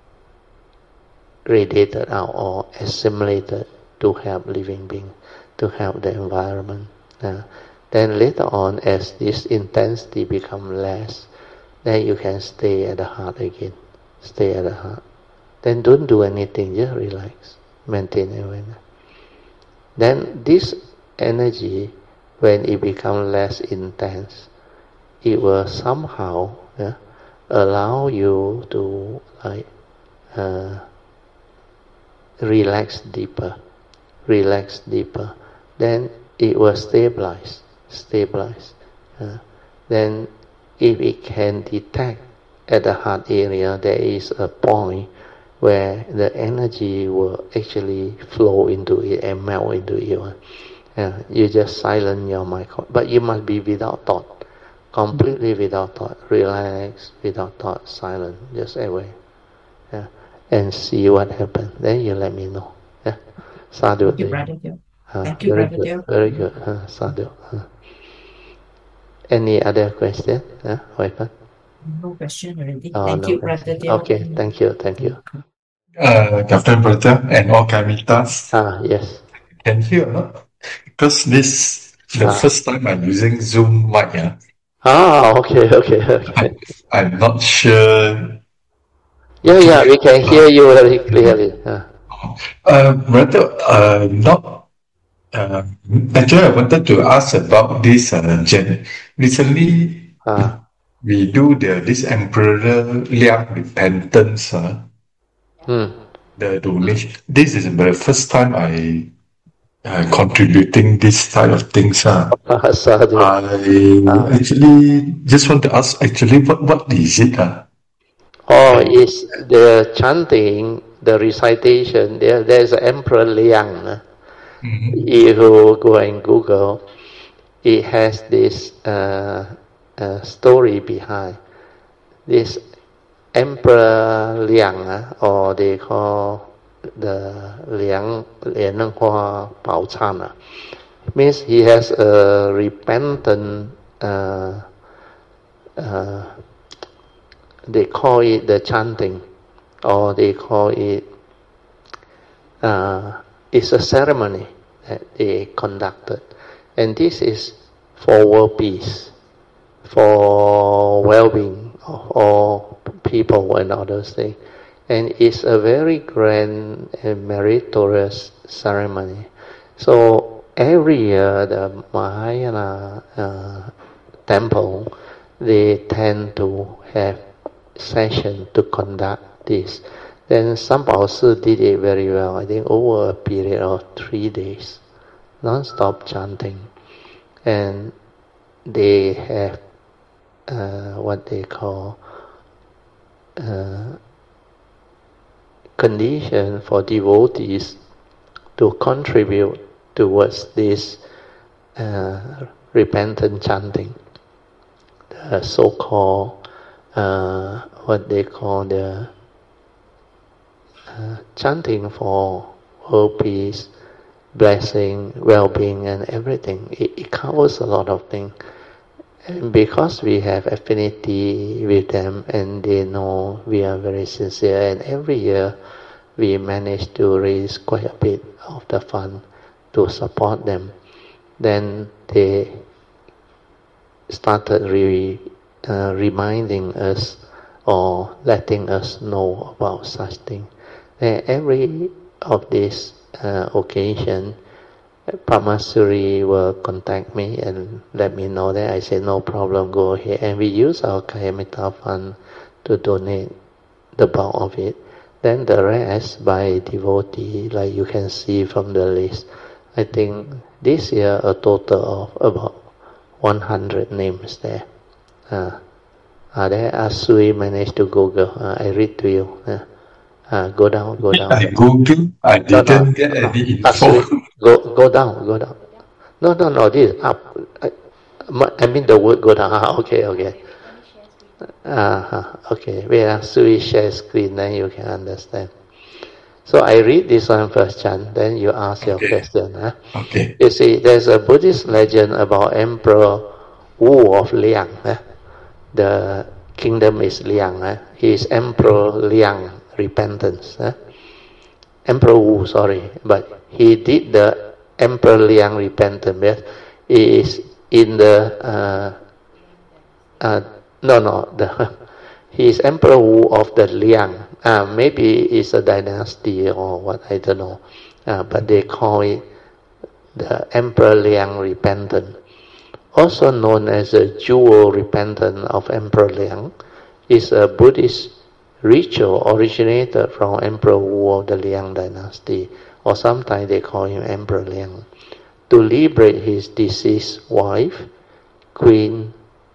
radiated out or assimilated to help living beings, to help the environment. Uh, then later on, as this intensity becomes less, then you can stay at the heart again. Stay at the heart. Then don't do anything, just relax. Maintain awareness. Then this energy, when it becomes less intense, it will somehow yeah, allow you to like uh, relax deeper, relax deeper. Then it will stabilize, stabilize. Uh, then if it can detect at the heart area, there is a point where the energy will actually flow into it and melt into it. Uh, you just silence your mind, but you must be without thought, completely without thought, relax, without thought, silent, just away, yeah, and see what happens. Then you let me know. Yeah, sadhu. Thank you, Brother Teo. Uh, Thank you, very Brother good, Teo. very good. Uh, sadhu. Uh. Any other question? Uh, no question already. Oh, Thank no you, question. Brother Teo. Okay, thank you, thank you. Uh, Captain Brother and all Kamitas. Ah, yes. Can hear or not? Because this the Ah. first time I'm using Zoom mic. Yeah. Ah, okay, okay, okay. I, I'm not sure. Yeah, yeah, we can hear you very clearly. Uh, Uh, Brother, uh, not. Uh, actually, I wanted to ask about this. Uh, Jen. Recently, ah. we do the this Emperor Liang repentance. Uh, Hmm. the donation. This is the first time I uh, contributing this type of things. Uh. Ah, sadhu. I Ah. actually just want to ask. Actually, what what is it? Uh? Oh, it's the chanting, the recitation. There, there's Emperor Liang. Uh, Mm-hmm. If you go and Google, it has this uh, uh, story behind. This Emperor Liang, uh, or they call the Liang Lian Nenghua Bao Chan, uh, means he has a repentant. Uh, uh, they call it the chanting, or they call it. Uh, it's a ceremony that they conducted, and this is for world peace, for well-being of all people and others things. And it's a very grand and meritorious ceremony. So every year the Mahayana uh, temple, they tend to have session to conduct this. Then Sanpao Si did it very well, I think over a period of three days, non-stop chanting. And they have uh, what they call uh, condition for devotees to contribute towards this uh, repentant chanting, the so-called uh, what they call the uh, chanting for world peace, blessing, well-being, and everything. It, it covers a lot of things. And because we have affinity with them and they know we are very sincere, and every year we manage to raise quite a bit of the fund to support them, then they started re, uh, reminding us or letting us know about such things. And every of this uh, occasion, Pamasuri will contact me and let me know that. I say no problem, go ahead. And we use our Kayamita fund to donate the bulk of it. Then the rest by devotee, like you can see from the list. I think this year a total of about one hundred names there. Uh, uh, there Asui managed to Google. Uh, I read to you. Uh, uh, go down, go down. I Googled. I No, didn't no, get no. any info. Asui, go, go down, go down. No, no, no, this is up. I, I mean the word go down. Ah, okay, okay. Uh-huh. Okay, we are Sui share screen, then you can understand. So I read this one first, Chan, then you ask your Okay. question. Huh? Okay. You see, there's a Buddhist legend about Emperor Wu of Liang, huh? the kingdom is Liang. Eh? He is Emperor Liang Repentance. Eh? Emperor Wu, sorry, but he did the Emperor Liang Repentance. Yes? He is in the uh, uh, no no the he is Emperor Wu of the Liang. Uh, maybe it's a dynasty or what, I don't know, uh, but they call it the Emperor Liang Repentance. Also known as the Jewel Repentance of Emperor Liang, is a Buddhist ritual originated from Emperor Wu of the Liang dynasty, or sometimes they call him Emperor Liang, to liberate his deceased wife, Queen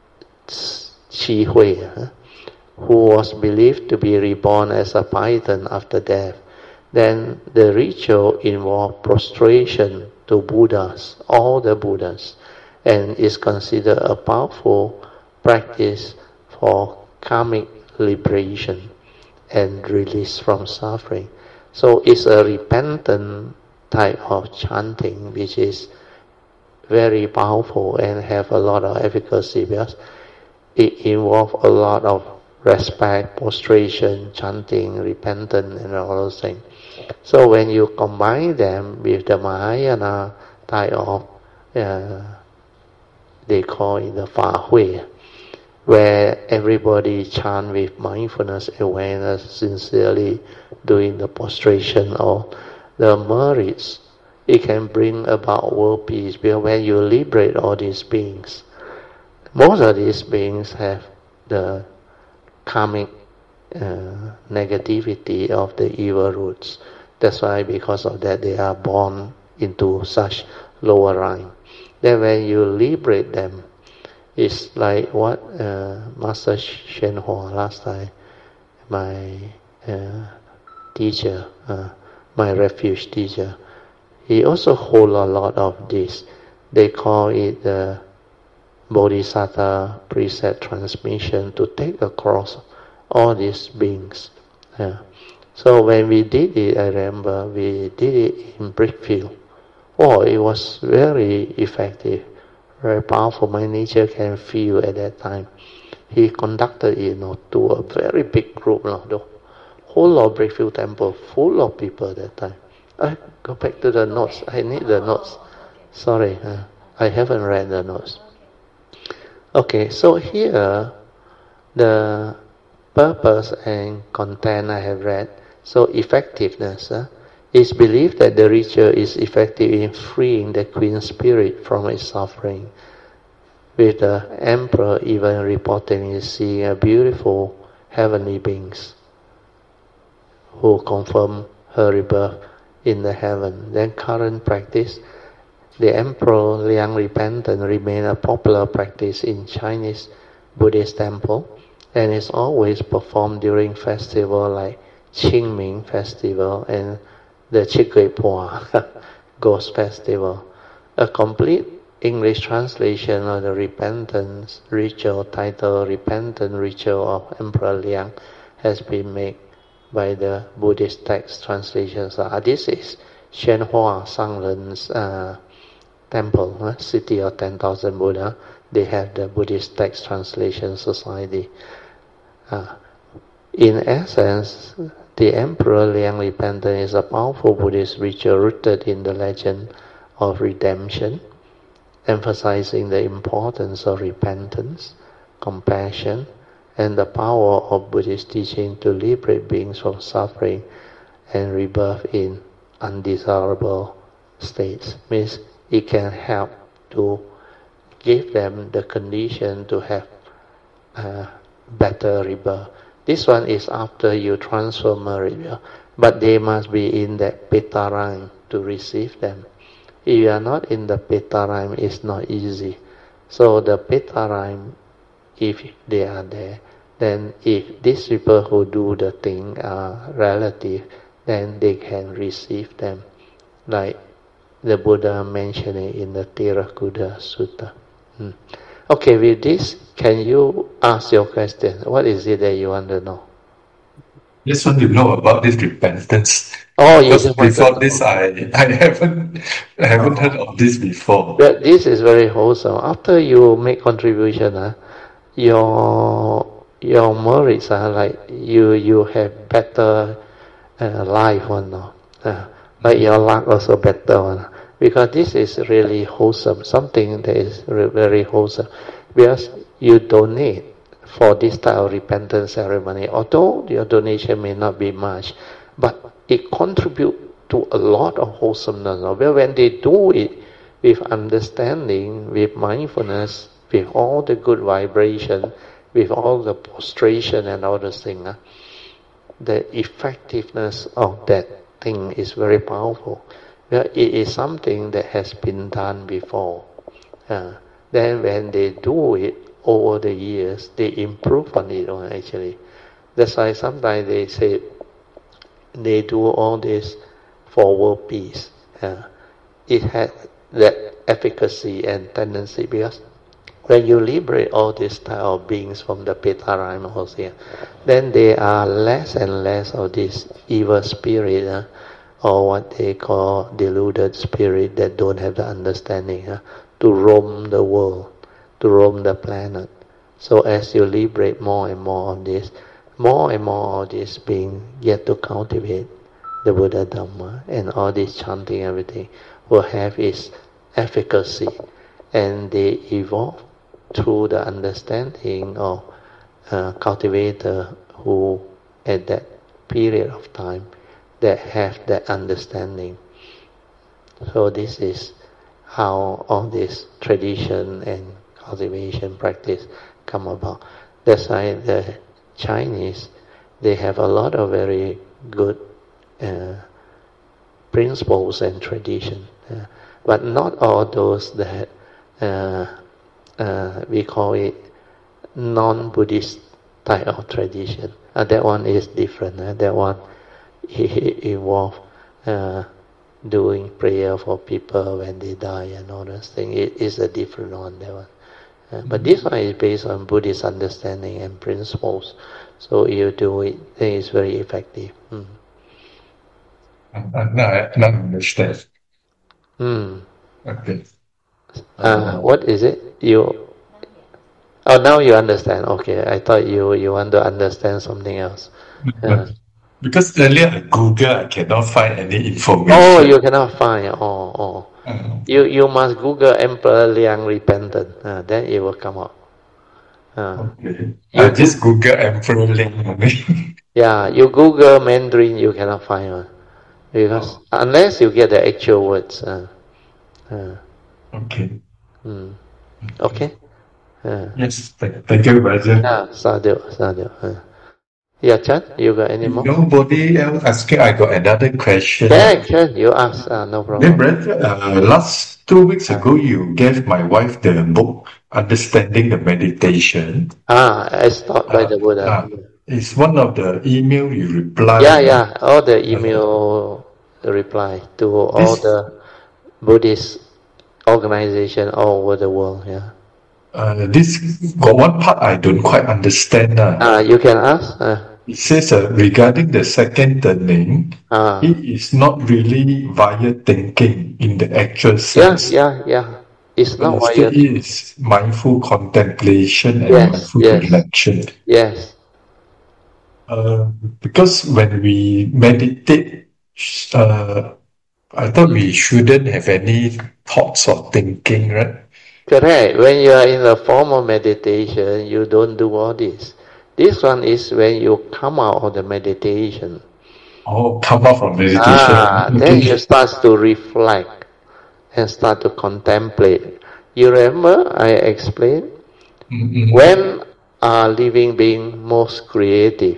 Qi Hui, who was believed to be reborn as a python after death. Then the ritual involved prostration to Buddhas, all the Buddhas, and is considered a powerful practice for karmic liberation and release from suffering. So it's a repentant type of chanting which is very powerful and have a lot of efficacy because it involves a lot of respect, prostration, chanting, repentance, and all those things. So when you combine them with the Mahayana type of, uh, they call it the Fa Hui, where everybody chant with mindfulness, awareness, sincerely doing the prostration or the merits, it can bring about world peace. Because when you liberate all these beings, most of these beings have the karmic uh, negativity of the evil roots. That's why because of that they are born into such lower rank. Then when you liberate them, it's like what uh, Master Shen Hua last time, my uh, teacher, uh, my refuge teacher, he also hold a lot of this. They call it the Bodhisattva precept transmission to take across all these beings. Yeah. So when we did it, I remember we did it in Brickfield. Oh, it was very effective, very powerful. My nature can feel at that time. He conducted it, you know, to a very big group. You know, the whole of Brickfield Temple full of people at that time. I go back to the notes. I need the notes. Sorry, uh, I haven't read the notes. Okay, so here the purpose and content I have read. So effectiveness. Uh, It's believed that the ritual is effective in freeing the queen spirit from its suffering, with the emperor even reportedly seeing a beautiful heavenly beings who confirm her rebirth in the heaven. Then current practice, the Emperor Liang Repentance remain a popular practice in Chinese Buddhist temple and is always performed during festival like Qingming festival and the Chigui Pua Ghost Festival. A complete English translation of the repentance ritual titled Repentant Ritual of Emperor Liang has been made by the Buddhist text translations. Uh, this is Shenhua Sangren's uh, temple, uh, City of ten thousand Buddha. They have the Buddhist text translation society. Uh, in essence, the Emperor Liang Repentance is a powerful Buddhist ritual rooted in the legend of redemption, emphasizing the importance of repentance, compassion, and the power of Buddhist teaching to liberate beings from suffering and rebirth in undesirable states. Means it can help to give them the condition to have uh, better rebirth. This one is after you transfer merit, but they must be in that Petarime to receive them. If you are not in the Petarime, it's not easy. So the Petarime, if they are there, then if these people who do the thing are relative, then they can receive them, like the Buddha mentioned it in the Tirakuta Sutta. Hmm. Okay, with this, can you ask your question? What is it that you want to know? Just want to know about this repentance. Oh, you Because just want to before know. this, I, I haven't I haven't heard of this before. But this is very wholesome. After you make contribution, uh, your your merits are like you you have better uh, life or not. Uh, like your luck also better one. Because this is really wholesome, something that is very wholesome. Because you donate for this type of repentance ceremony, although your donation may not be much, but it contributes to a lot of wholesomeness. Well, when they do it with understanding, with mindfulness, with all the good vibration, with all the prostration and all those things, uh, the effectiveness of that thing is very powerful. Well, it is something that has been done before. Uh, then when they do it over the years, they improve on it actually. That's why sometimes they say they do all this for world peace. Uh, it has that efficacy and tendency because when you liberate all these type of beings from the Petarime here, then there are less and less of this evil spirit, uh, or what they call deluded spirit that don't have the understanding uh, to roam the world, to roam the planet. So as you liberate more and more of this, more and more of this being yet to cultivate the Buddha Dhamma, and all this chanting, everything will have its efficacy, and they evolve through the understanding of uh, cultivator who at that period of time that have that understanding. So this is how all this tradition and cultivation practice come about. That's why the Chinese, they have a lot of very good uh, principles and tradition, uh, but not all those that uh, uh, we call it non-Buddhist type of tradition. Uh, that one is different. Uh, that one involve uh, doing prayer for people when they die and all those things. It is a different one. That one. Uh, but this one is based on Buddhist understanding and principles. So you do it, then it's very effective. Mm. Uh, now I now understand. Mm. Okay. Uh, Uh, what is it? You? Oh, now you understand. Okay, I thought you you want to understand something else. Uh, but because earlier I Google, I cannot find any information. oh, you cannot find. Oh, oh. Uh, You you must Google Emperor Liang repentant. Uh, then it will come up. Uh, okay. you I just Google Emperor Ling only. yeah, you Google Mandarin, you cannot find one because Oh, unless you get the actual words. Uh, uh, okay. mm, Okay. okay. Uh, Yes, thank, thank you, Raja. yeah, sadhu, sadhu. Uh. Yeah, Chan, you got any If more? nobody else asking, I got another question. Yeah, can you ask? Uh, no Then, problem. Brother, uh, last two weeks Uh, ago, you gave my wife the book, Understanding the Meditation. ah, as taught by Uh, the Buddha. uh, it's one of the email you replied. Yeah, uh, yeah, all the uh, email reply to all this, the Buddhist organization all over the world. Yeah. uh, this got one part I don't quite understand. Uh. Ah, you can ask. Uh, It says uh, regarding the second turning, ah, it is not really via thinking in the actual yeah, sense, yeah, yeah. It's but not instead wired. it is mindful contemplation and Yes, mindful yes, connection. yes. Uh, because when we meditate, uh, I thought we shouldn't have any thoughts or thinking, right? Correct. When you are in a form of meditation, you don't do all this. This one is when you come out of the meditation. Oh, come out from meditation. Ah, then you Okay. start to reflect and start to contemplate. You remember I explained Mm-mm. when are living being most creative?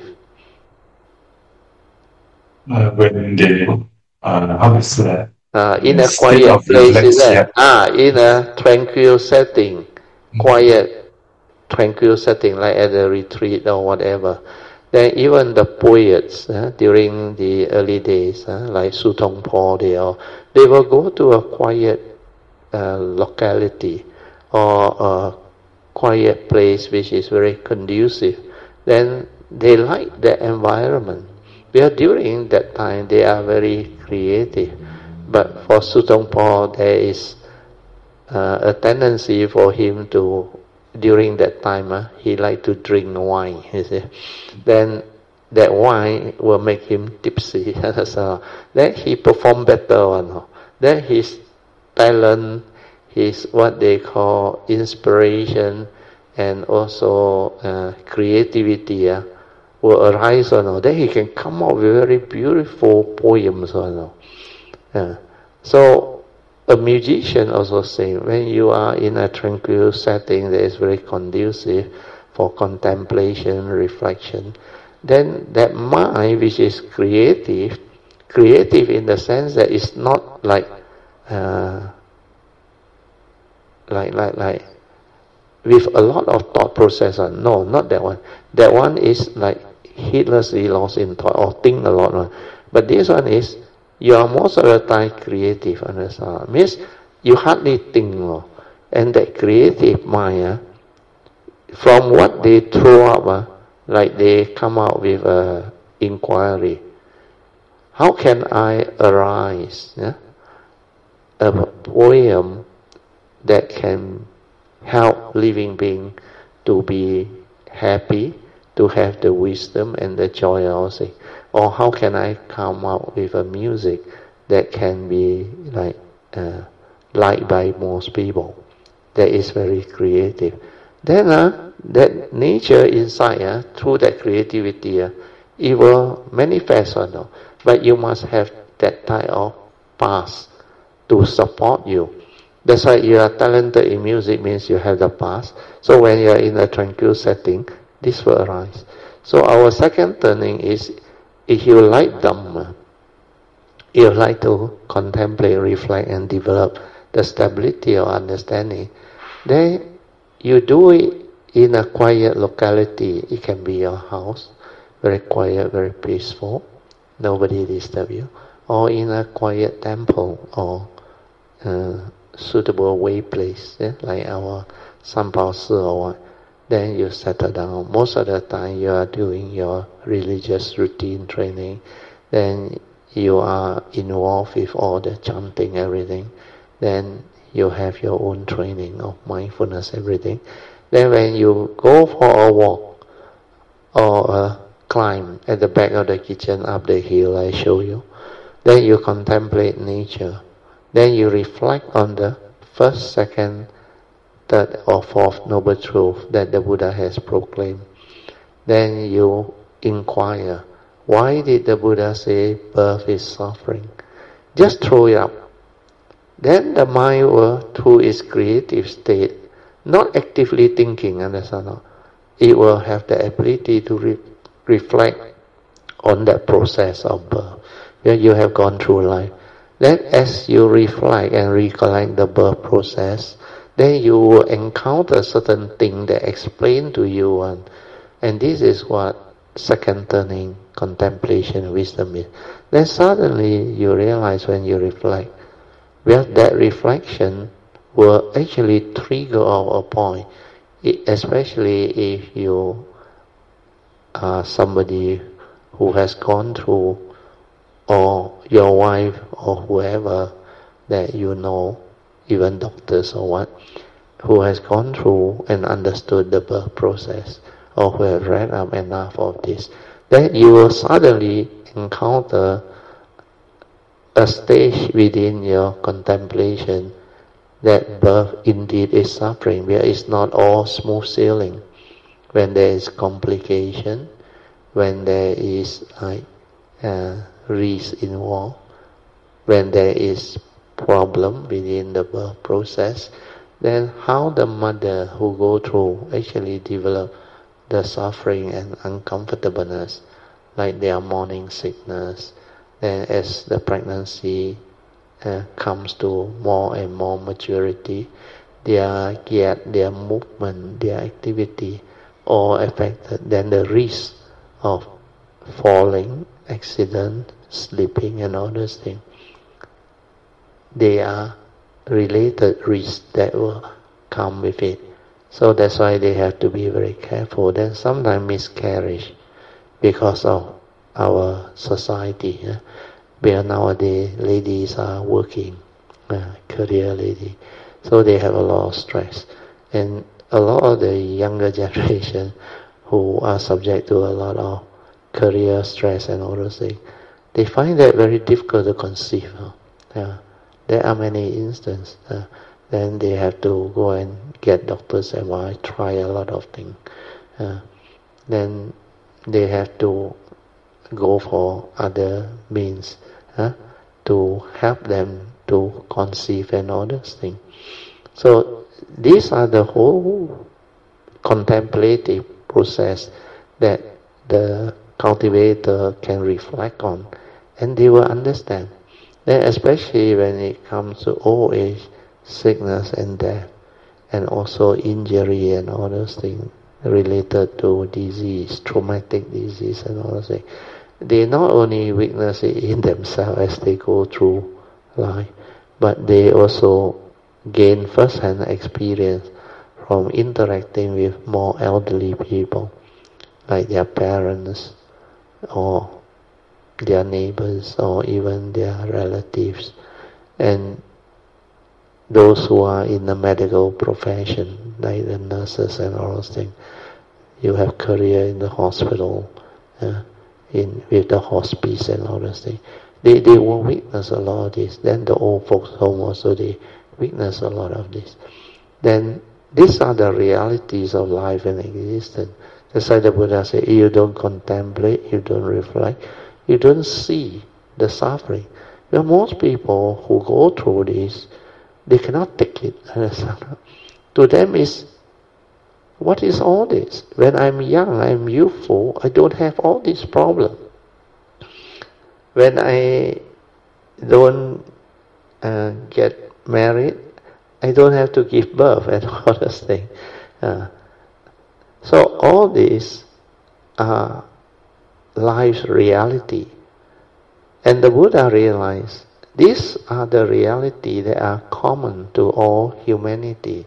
Uh, when they, uh, how is that? Uh, in Uh, a state quiet of place, is relax, that? yeah. Ah, in a tranquil setting, quiet, tranquil setting, like at a retreat or whatever. Then even the poets uh, during the early days, uh, like Su Tong Po, they all, they will go to a quiet uh, locality or a quiet place which is very conducive. Then they like the environment. Because during that time they are very creative. But for Su Tong Po, there is uh, a tendency for him to during that time, uh, he liked to drink wine, you see. Then that wine will make him tipsy. So then he perform better one. Then his talent, his what they call inspiration, and also uh, creativity uh, will arise. Or then he can come up with very beautiful poems. Or uh, so a musician also same. When you are in a tranquil setting that is very conducive for contemplation, reflection, then that mind which is creative, creative in the sense that it's not like, uh, like, like, like, with a lot of thought process. Uh, no, not that one. That one is like heedlessly lost in thought or think a lot. Uh. But this one is, you are most of the time creative. Understand? Means you hardly think. Uh, and that creative mind, uh, from what they throw up, uh, like they come out with an inquiry. How can I arise yeah, a poem that can help living being to be happy, to have the wisdom and the joy also? Or how can I come out with a music that can be like uh, liked by most people? That is very creative. Then uh, that nature inside, uh, through that creativity, uh, it will manifest or no. But you must have that type of past to support you. That's why you are talented in music means you have the past. So when you are in a tranquil setting, this will arise. So our second turning is, if you like Dhamma, you like to contemplate, reflect and develop the stability of understanding, then you do it in a quiet locality. It can be your house, very quiet, very peaceful, nobody disturb you, or in a quiet temple or uh, suitable way place, yeah? Like our Sanpao Si or what. Then you settle down. Most of the time you are doing your religious routine training. Then you are involved with all the chanting, everything. Then you have your own training of mindfulness, everything. Then when you go for a walk or a climb at the back of the kitchen up the hill I show you, then you contemplate nature. Then you reflect on the first, second, third or fourth noble truth that the Buddha has proclaimed. Then you inquire, why did the Buddha say birth is suffering? Just throw it up. Then the mind will, through its creative state, not actively thinking, understand? It will have the ability to re- reflect on that process of birth, where you have gone through life. Then as you reflect and recollect the birth process, then you will encounter certain things that explain to you, and, and this is what second turning contemplation wisdom is. Then suddenly you realize when you reflect, well, that reflection will actually trigger off a point, especially if you are somebody who has gone through, or your wife or whoever that you know, even doctors or what, who has gone through and understood the birth process, or who have read up enough of this, then you will suddenly encounter a stage within your contemplation that birth indeed is suffering, where it's not all smooth sailing. When there is complication, when there is like uh, risk involved, when there is problem within the birth process, then how the mother who go through actually develop the suffering and uncomfortableness, like their morning sickness. Then as the pregnancy uh, comes to more and more maturity, their gait, their movement, their activity all affected. Then the risk of falling, accident, sleeping and all those things, they are related risks that will come with it. So that's why they have to be very careful. Then sometimes miscarriage because of our society, yeah? Where nowadays ladies are working, uh, career lady, so they have a lot of stress. And a lot of the younger generation who are subject to a lot of career stress and all those things, they find that very difficult to conceive. Huh? Yeah. There are many instances. Uh, then they have to go and get doctor's advice, try a lot of things. Uh, then they have to go for other means uh, to help them to conceive and all those things. So these are the whole contemplative process that the cultivator can reflect on, and they will understand. Then especially when it comes to old age, sickness and death, and also injury and all those things related to disease, traumatic disease and all those things, they not only witness it in themselves as they go through life, but they also gain first-hand experience from interacting with more elderly people, like their parents or their neighbors or even their relatives, and those who are in the medical profession, like the nurses and all those things. You have career in the hospital, uh, in with the hospice and all those things. They they will witness a lot of this. Then the old folks home also, they witness a lot of this. Then these are the realities of life and existence. That's why the Buddha said, if you don't contemplate, you don't reflect, you don't see the suffering. Well, most people who go through this, they cannot take it. To them is, what is all this? When I'm young, I'm youthful, I don't have all these problems. When I don't uh, get married, I don't have to give birth and all those things. Uh, so all these are life's reality. And the Buddha realized these are the reality that are common to all humanity,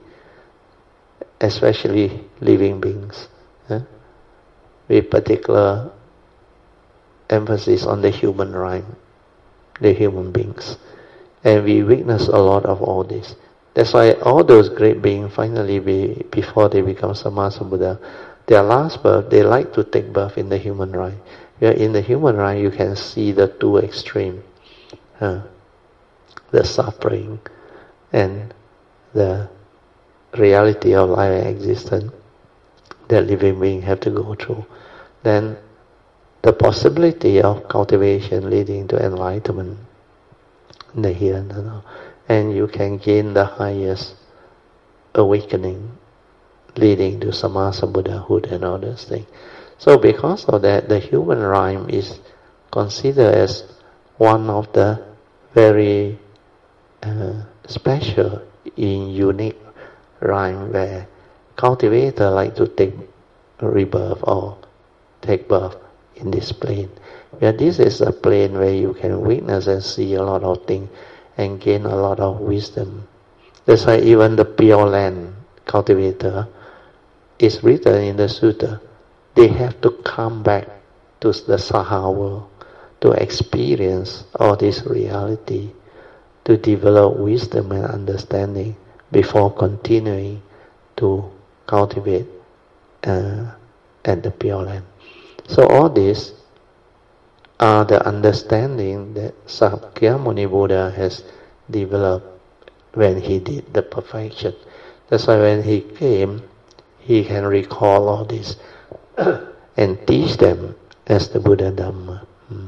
especially living beings, eh? with particular emphasis on the human rhyme, the human beings. And we witness a lot of all this. That's why all those great beings finally, be, before they become Sammasambuddha, their last birth, they like to take birth in the human rhyme. Where in the human rhyme you can see the two extremes, uh, the suffering and the reality of life and existence that living beings have to go through. Then the possibility of cultivation leading to enlightenment in the here and now. And you can gain the highest awakening leading to Sammasambuddhahood and all those things. So because of that, the human rhyme is considered as one of the very uh, special in unique rhyme where cultivator like to take rebirth or take birth in this plane. Where this is a plane where you can witness and see a lot of things and gain a lot of wisdom. That's why even the Pure Land cultivator is written in the sutta. They have to come back to the Saha world to experience all this reality, to develop wisdom and understanding before continuing to cultivate uh, at the Pure Land. So all this are the understanding that Sakyamuni Buddha has developed when he did the perfection. That's why when he came, he can recall all this and teach them as the Buddha Dhamma.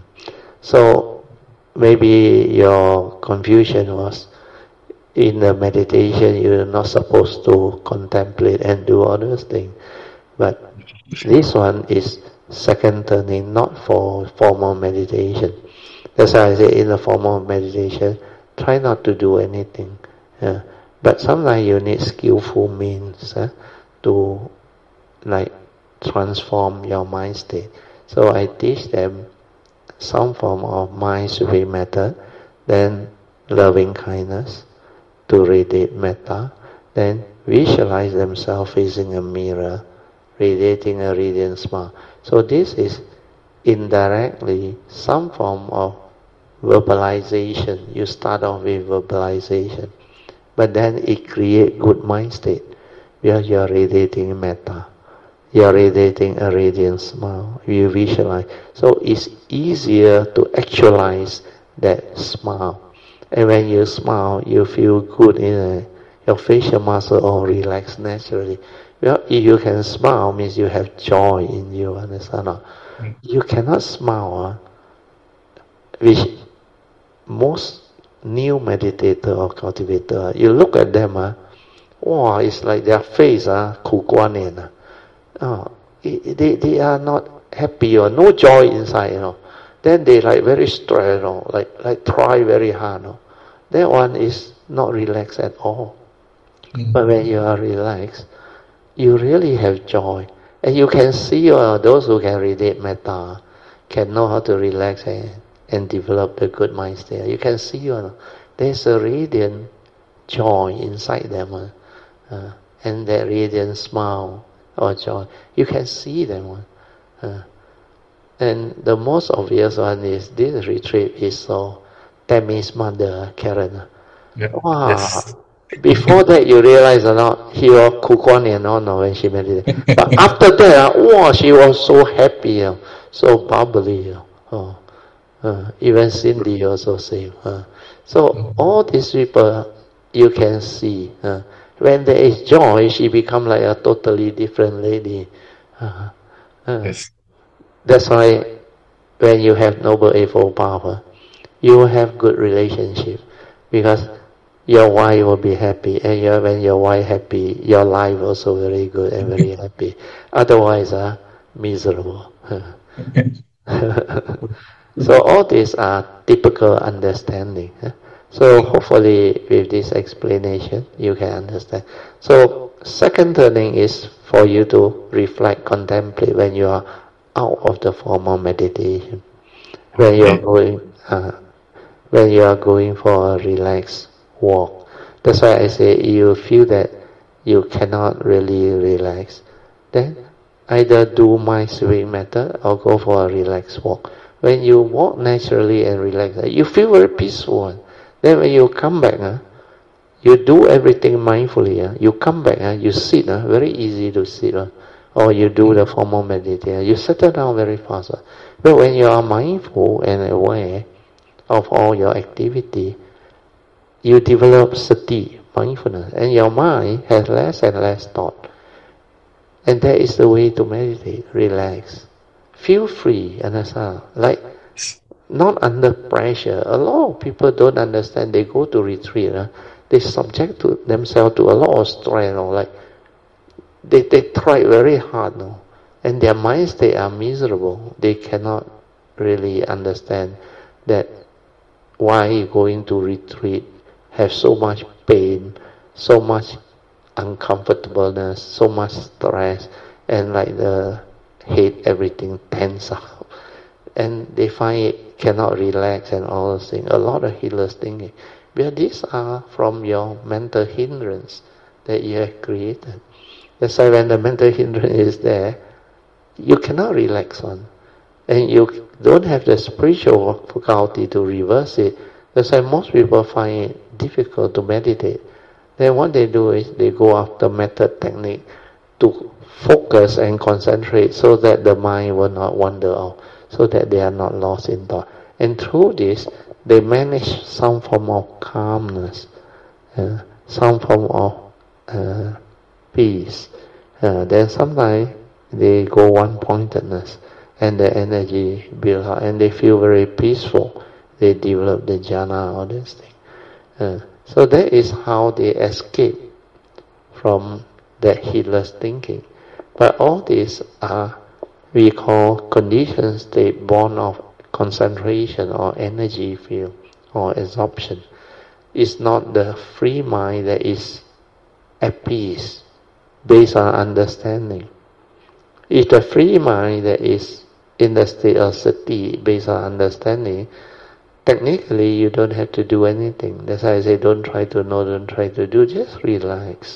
So maybe your confusion was in the meditation you're not supposed to contemplate and do all those things. But this one is second turning, not for formal meditation. That's why I say in the formal meditation, try not to do anything. Uh, but sometimes you need skillful means uh, to like transform your mind state. So I teach them some form of mind sweet method, then loving kindness to radiate metta, then visualize themselves facing a mirror, radiating a radiant smile. So this is indirectly some form of verbalization. You start off with verbalization, but then it creates good mind state. Because you are radiating metta. You are radiating a radiant smile. You visualize. So it's easier to actualize that smile. And when you smile, you feel good in a, your facial muscle all relax naturally. Well, if you can smile, means you have joy in you, understand? Or Mm. you cannot smile, uh, which most new meditator or cultivator, you look at them, uh, wow, it's like their face, uh, 苦瓜脸, uh, oh, they, they are not happy or no joy inside, you know. Then they like very stressed, you know, like, like try very hard, you know. That one is not relaxed at all. Mm. But when you are relaxed, you really have joy. And you can see uh, those who can radiate metta can know how to relax and, and develop the good mind state. You can see uh, there's a radiant joy inside them. Uh, uh, and that radiant smile or joy. You can see them. Uh, and the most obvious one is this retreat is so Tammy's mother, Karen. Yeah. Wow. Yes. Before that, you realize or not, he was 苦瓜脸 or no, when she meditated. But after that, uh, wow, she was so happy, uh, so bubbly. Uh, oh, uh, even Cindy also say. Uh, so all these people, you can see. Uh, when there is joy, she become like a totally different lady. Uh, uh, Yes. that's why when you have Noble Eightfold Power, you will have good relationship, because your wife will be happy, and your, when your wife happy, your life also very good and very happy. Otherwise, uh, miserable. So all these are typical understanding. eh? So hopefully with this explanation you can understand. So second turning is for you to reflect, contemplate when you are out of the formal meditation. When you are Okay. going, uh, when you are going for a relaxed walk. That's why I say you feel that you cannot really relax. Then either do mind sweeping method or go for a relaxed walk. When you walk naturally and relax, you feel very peaceful. Then when you come back, uh, you do everything mindfully. Uh, you come back, uh, you sit, uh, very easy to sit. Uh, or you do the formal meditation. You settle down very fast. Uh. But when you are mindful and aware of all your activity, you develop sati, mindfulness, and your mind has less and less thought. And that is the way to meditate. Relax. Feel free, understand? Like, not under pressure. A lot of people don't understand. They go to retreat. Uh, they subject to themselves to a lot of stress. You know, like, they, they try very hard. You know, and their minds, they are miserable. They cannot really understand that why going to retreat have so much pain, so much uncomfortableness, so much stress, and like the head, everything tense up, and they find it cannot relax and all those things. A lot of healers thinking, because these are from your mental hindrance that you have created. That's why when the mental hindrance is there, you cannot relax on, and you don't have the spiritual faculty to reverse it. That's why most people find it difficult to meditate. Then what they do is they go after method technique to focus and concentrate so that the mind will not wander off, so that they are not lost in thought. And through this, they manage some form of calmness, uh, some form of uh, peace. Uh, then sometimes they go one-pointedness, and the energy build up, and they feel very peaceful. They develop the jhana, all these things. Uh, so that is how they escape from that heedless thinking. But all these are, we call conditioned state born of concentration or energy field or absorption. It's not the free mind that is at peace based on understanding. It's the free mind that is in the state of sati based on understanding. Technically, you don't have to do anything. That's why I say don't try to know, don't try to do, just relax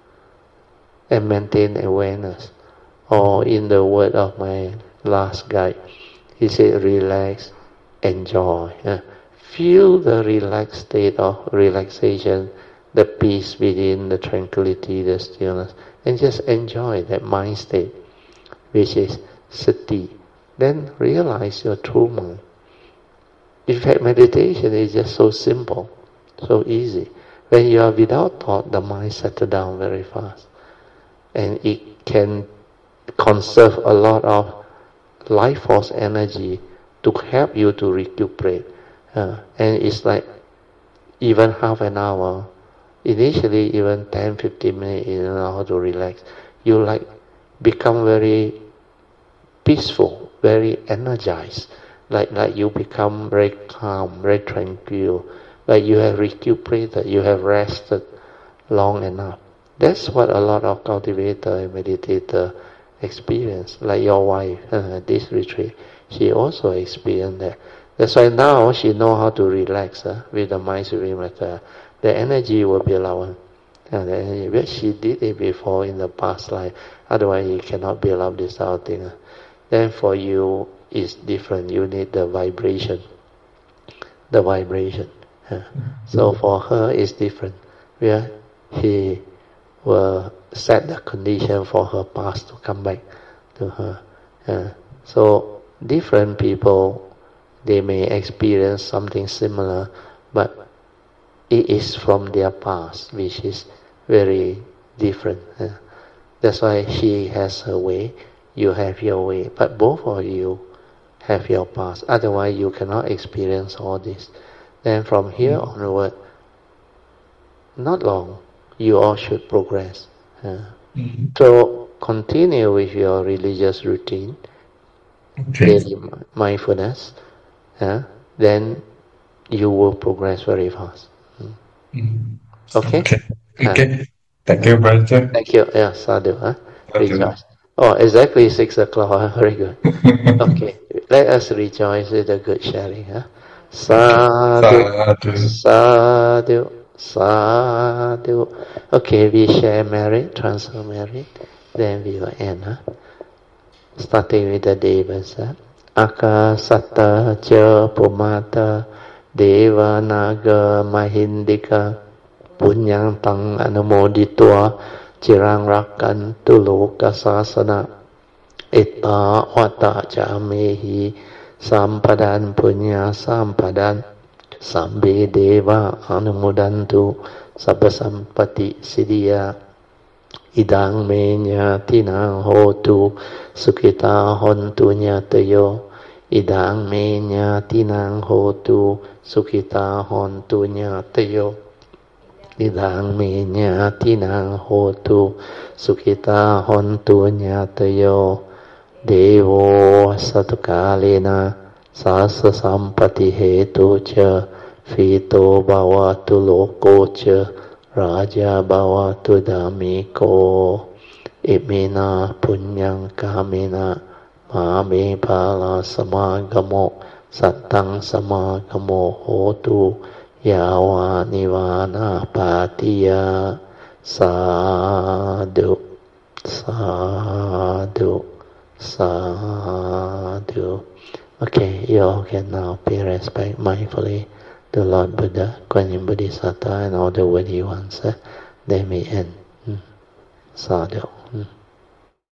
and maintain awareness. Or in the word of my last guide, he said relax, enjoy. Uh, feel the relaxed state of relaxation, the peace within, the tranquility, the stillness, and just enjoy that mind state, which is sati. Then realize your true mind. In fact, meditation is just so simple, so easy. When you are without thought, the mind settles down very fast. And it can conserve a lot of life force energy to help you to recuperate. Uh, and it's like even half an hour, initially even ten, fifteen minutes, you know how to relax. You like become very peaceful, very energized. Like, like you become very calm, very tranquil. Like you have recuperated, you have rested long enough. That's what a lot of cultivator and meditator experience. Like your wife, uh, this retreat, she also experienced that. That's why now she know how to relax uh, with the mind sweeping method. The energy will be lower. And the energy, but she did it before in the past life. Otherwise, you cannot build up this whole thing. Uh. Then for you, it's different. You need the vibration. The vibration. Uh. So for her, it's different. Where he will set the condition for her past to come back to her. Uh, so different people, they may experience something similar, but it is from their past, which is very different. Uh, that's why she has her way, you have your way, but both of you have your past. Otherwise, you cannot experience all this. Then from here mm-hmm. onward, not long, you all should progress. Uh, mm-hmm. So continue with your religious routine, okay. daily mindfulness. Uh, then you will progress very fast. Mm. Okay? Okay. Okay. Uh, Thank you, brother. Thank you. Yeah, sadhu. Huh? Rejoice. Oh, exactly six o'clock. Very good. Okay. Let us rejoice with a good sharing. Huh? Sadhu. Sadhu. Sadhu. Okay, we share merit, transfer merit. Then we will end. Huh? Starting with the Devas. Akasata cha pumata deva naga mahindika punyang tang anumoditwa cirang rakantu loka sasana ita wata jamehi sampadan punya sampadan sambe deva anumodantu sabba sampati siddhya idang me nyatinang hotu sukita hontu nyatayo idang me nyatinang hotu sukita hontu nyatayo idang me nyatinang hotu sukita hontu nyatayo devo satukalena sasa sampati hetu cha fito bhavatu loko cha Raja bhavatu dhammiko imena punyang kamena mame pala samagamo sattang samagamo hotu yawa nivana patiya sadhu sadhu sadhu. Okay, you all can now pay respect mindfully to Lord Buddha, Kuan Yin Bodhisattva, and all the worthy ones. Uh, they may end. Mm. Sadhu. Mm.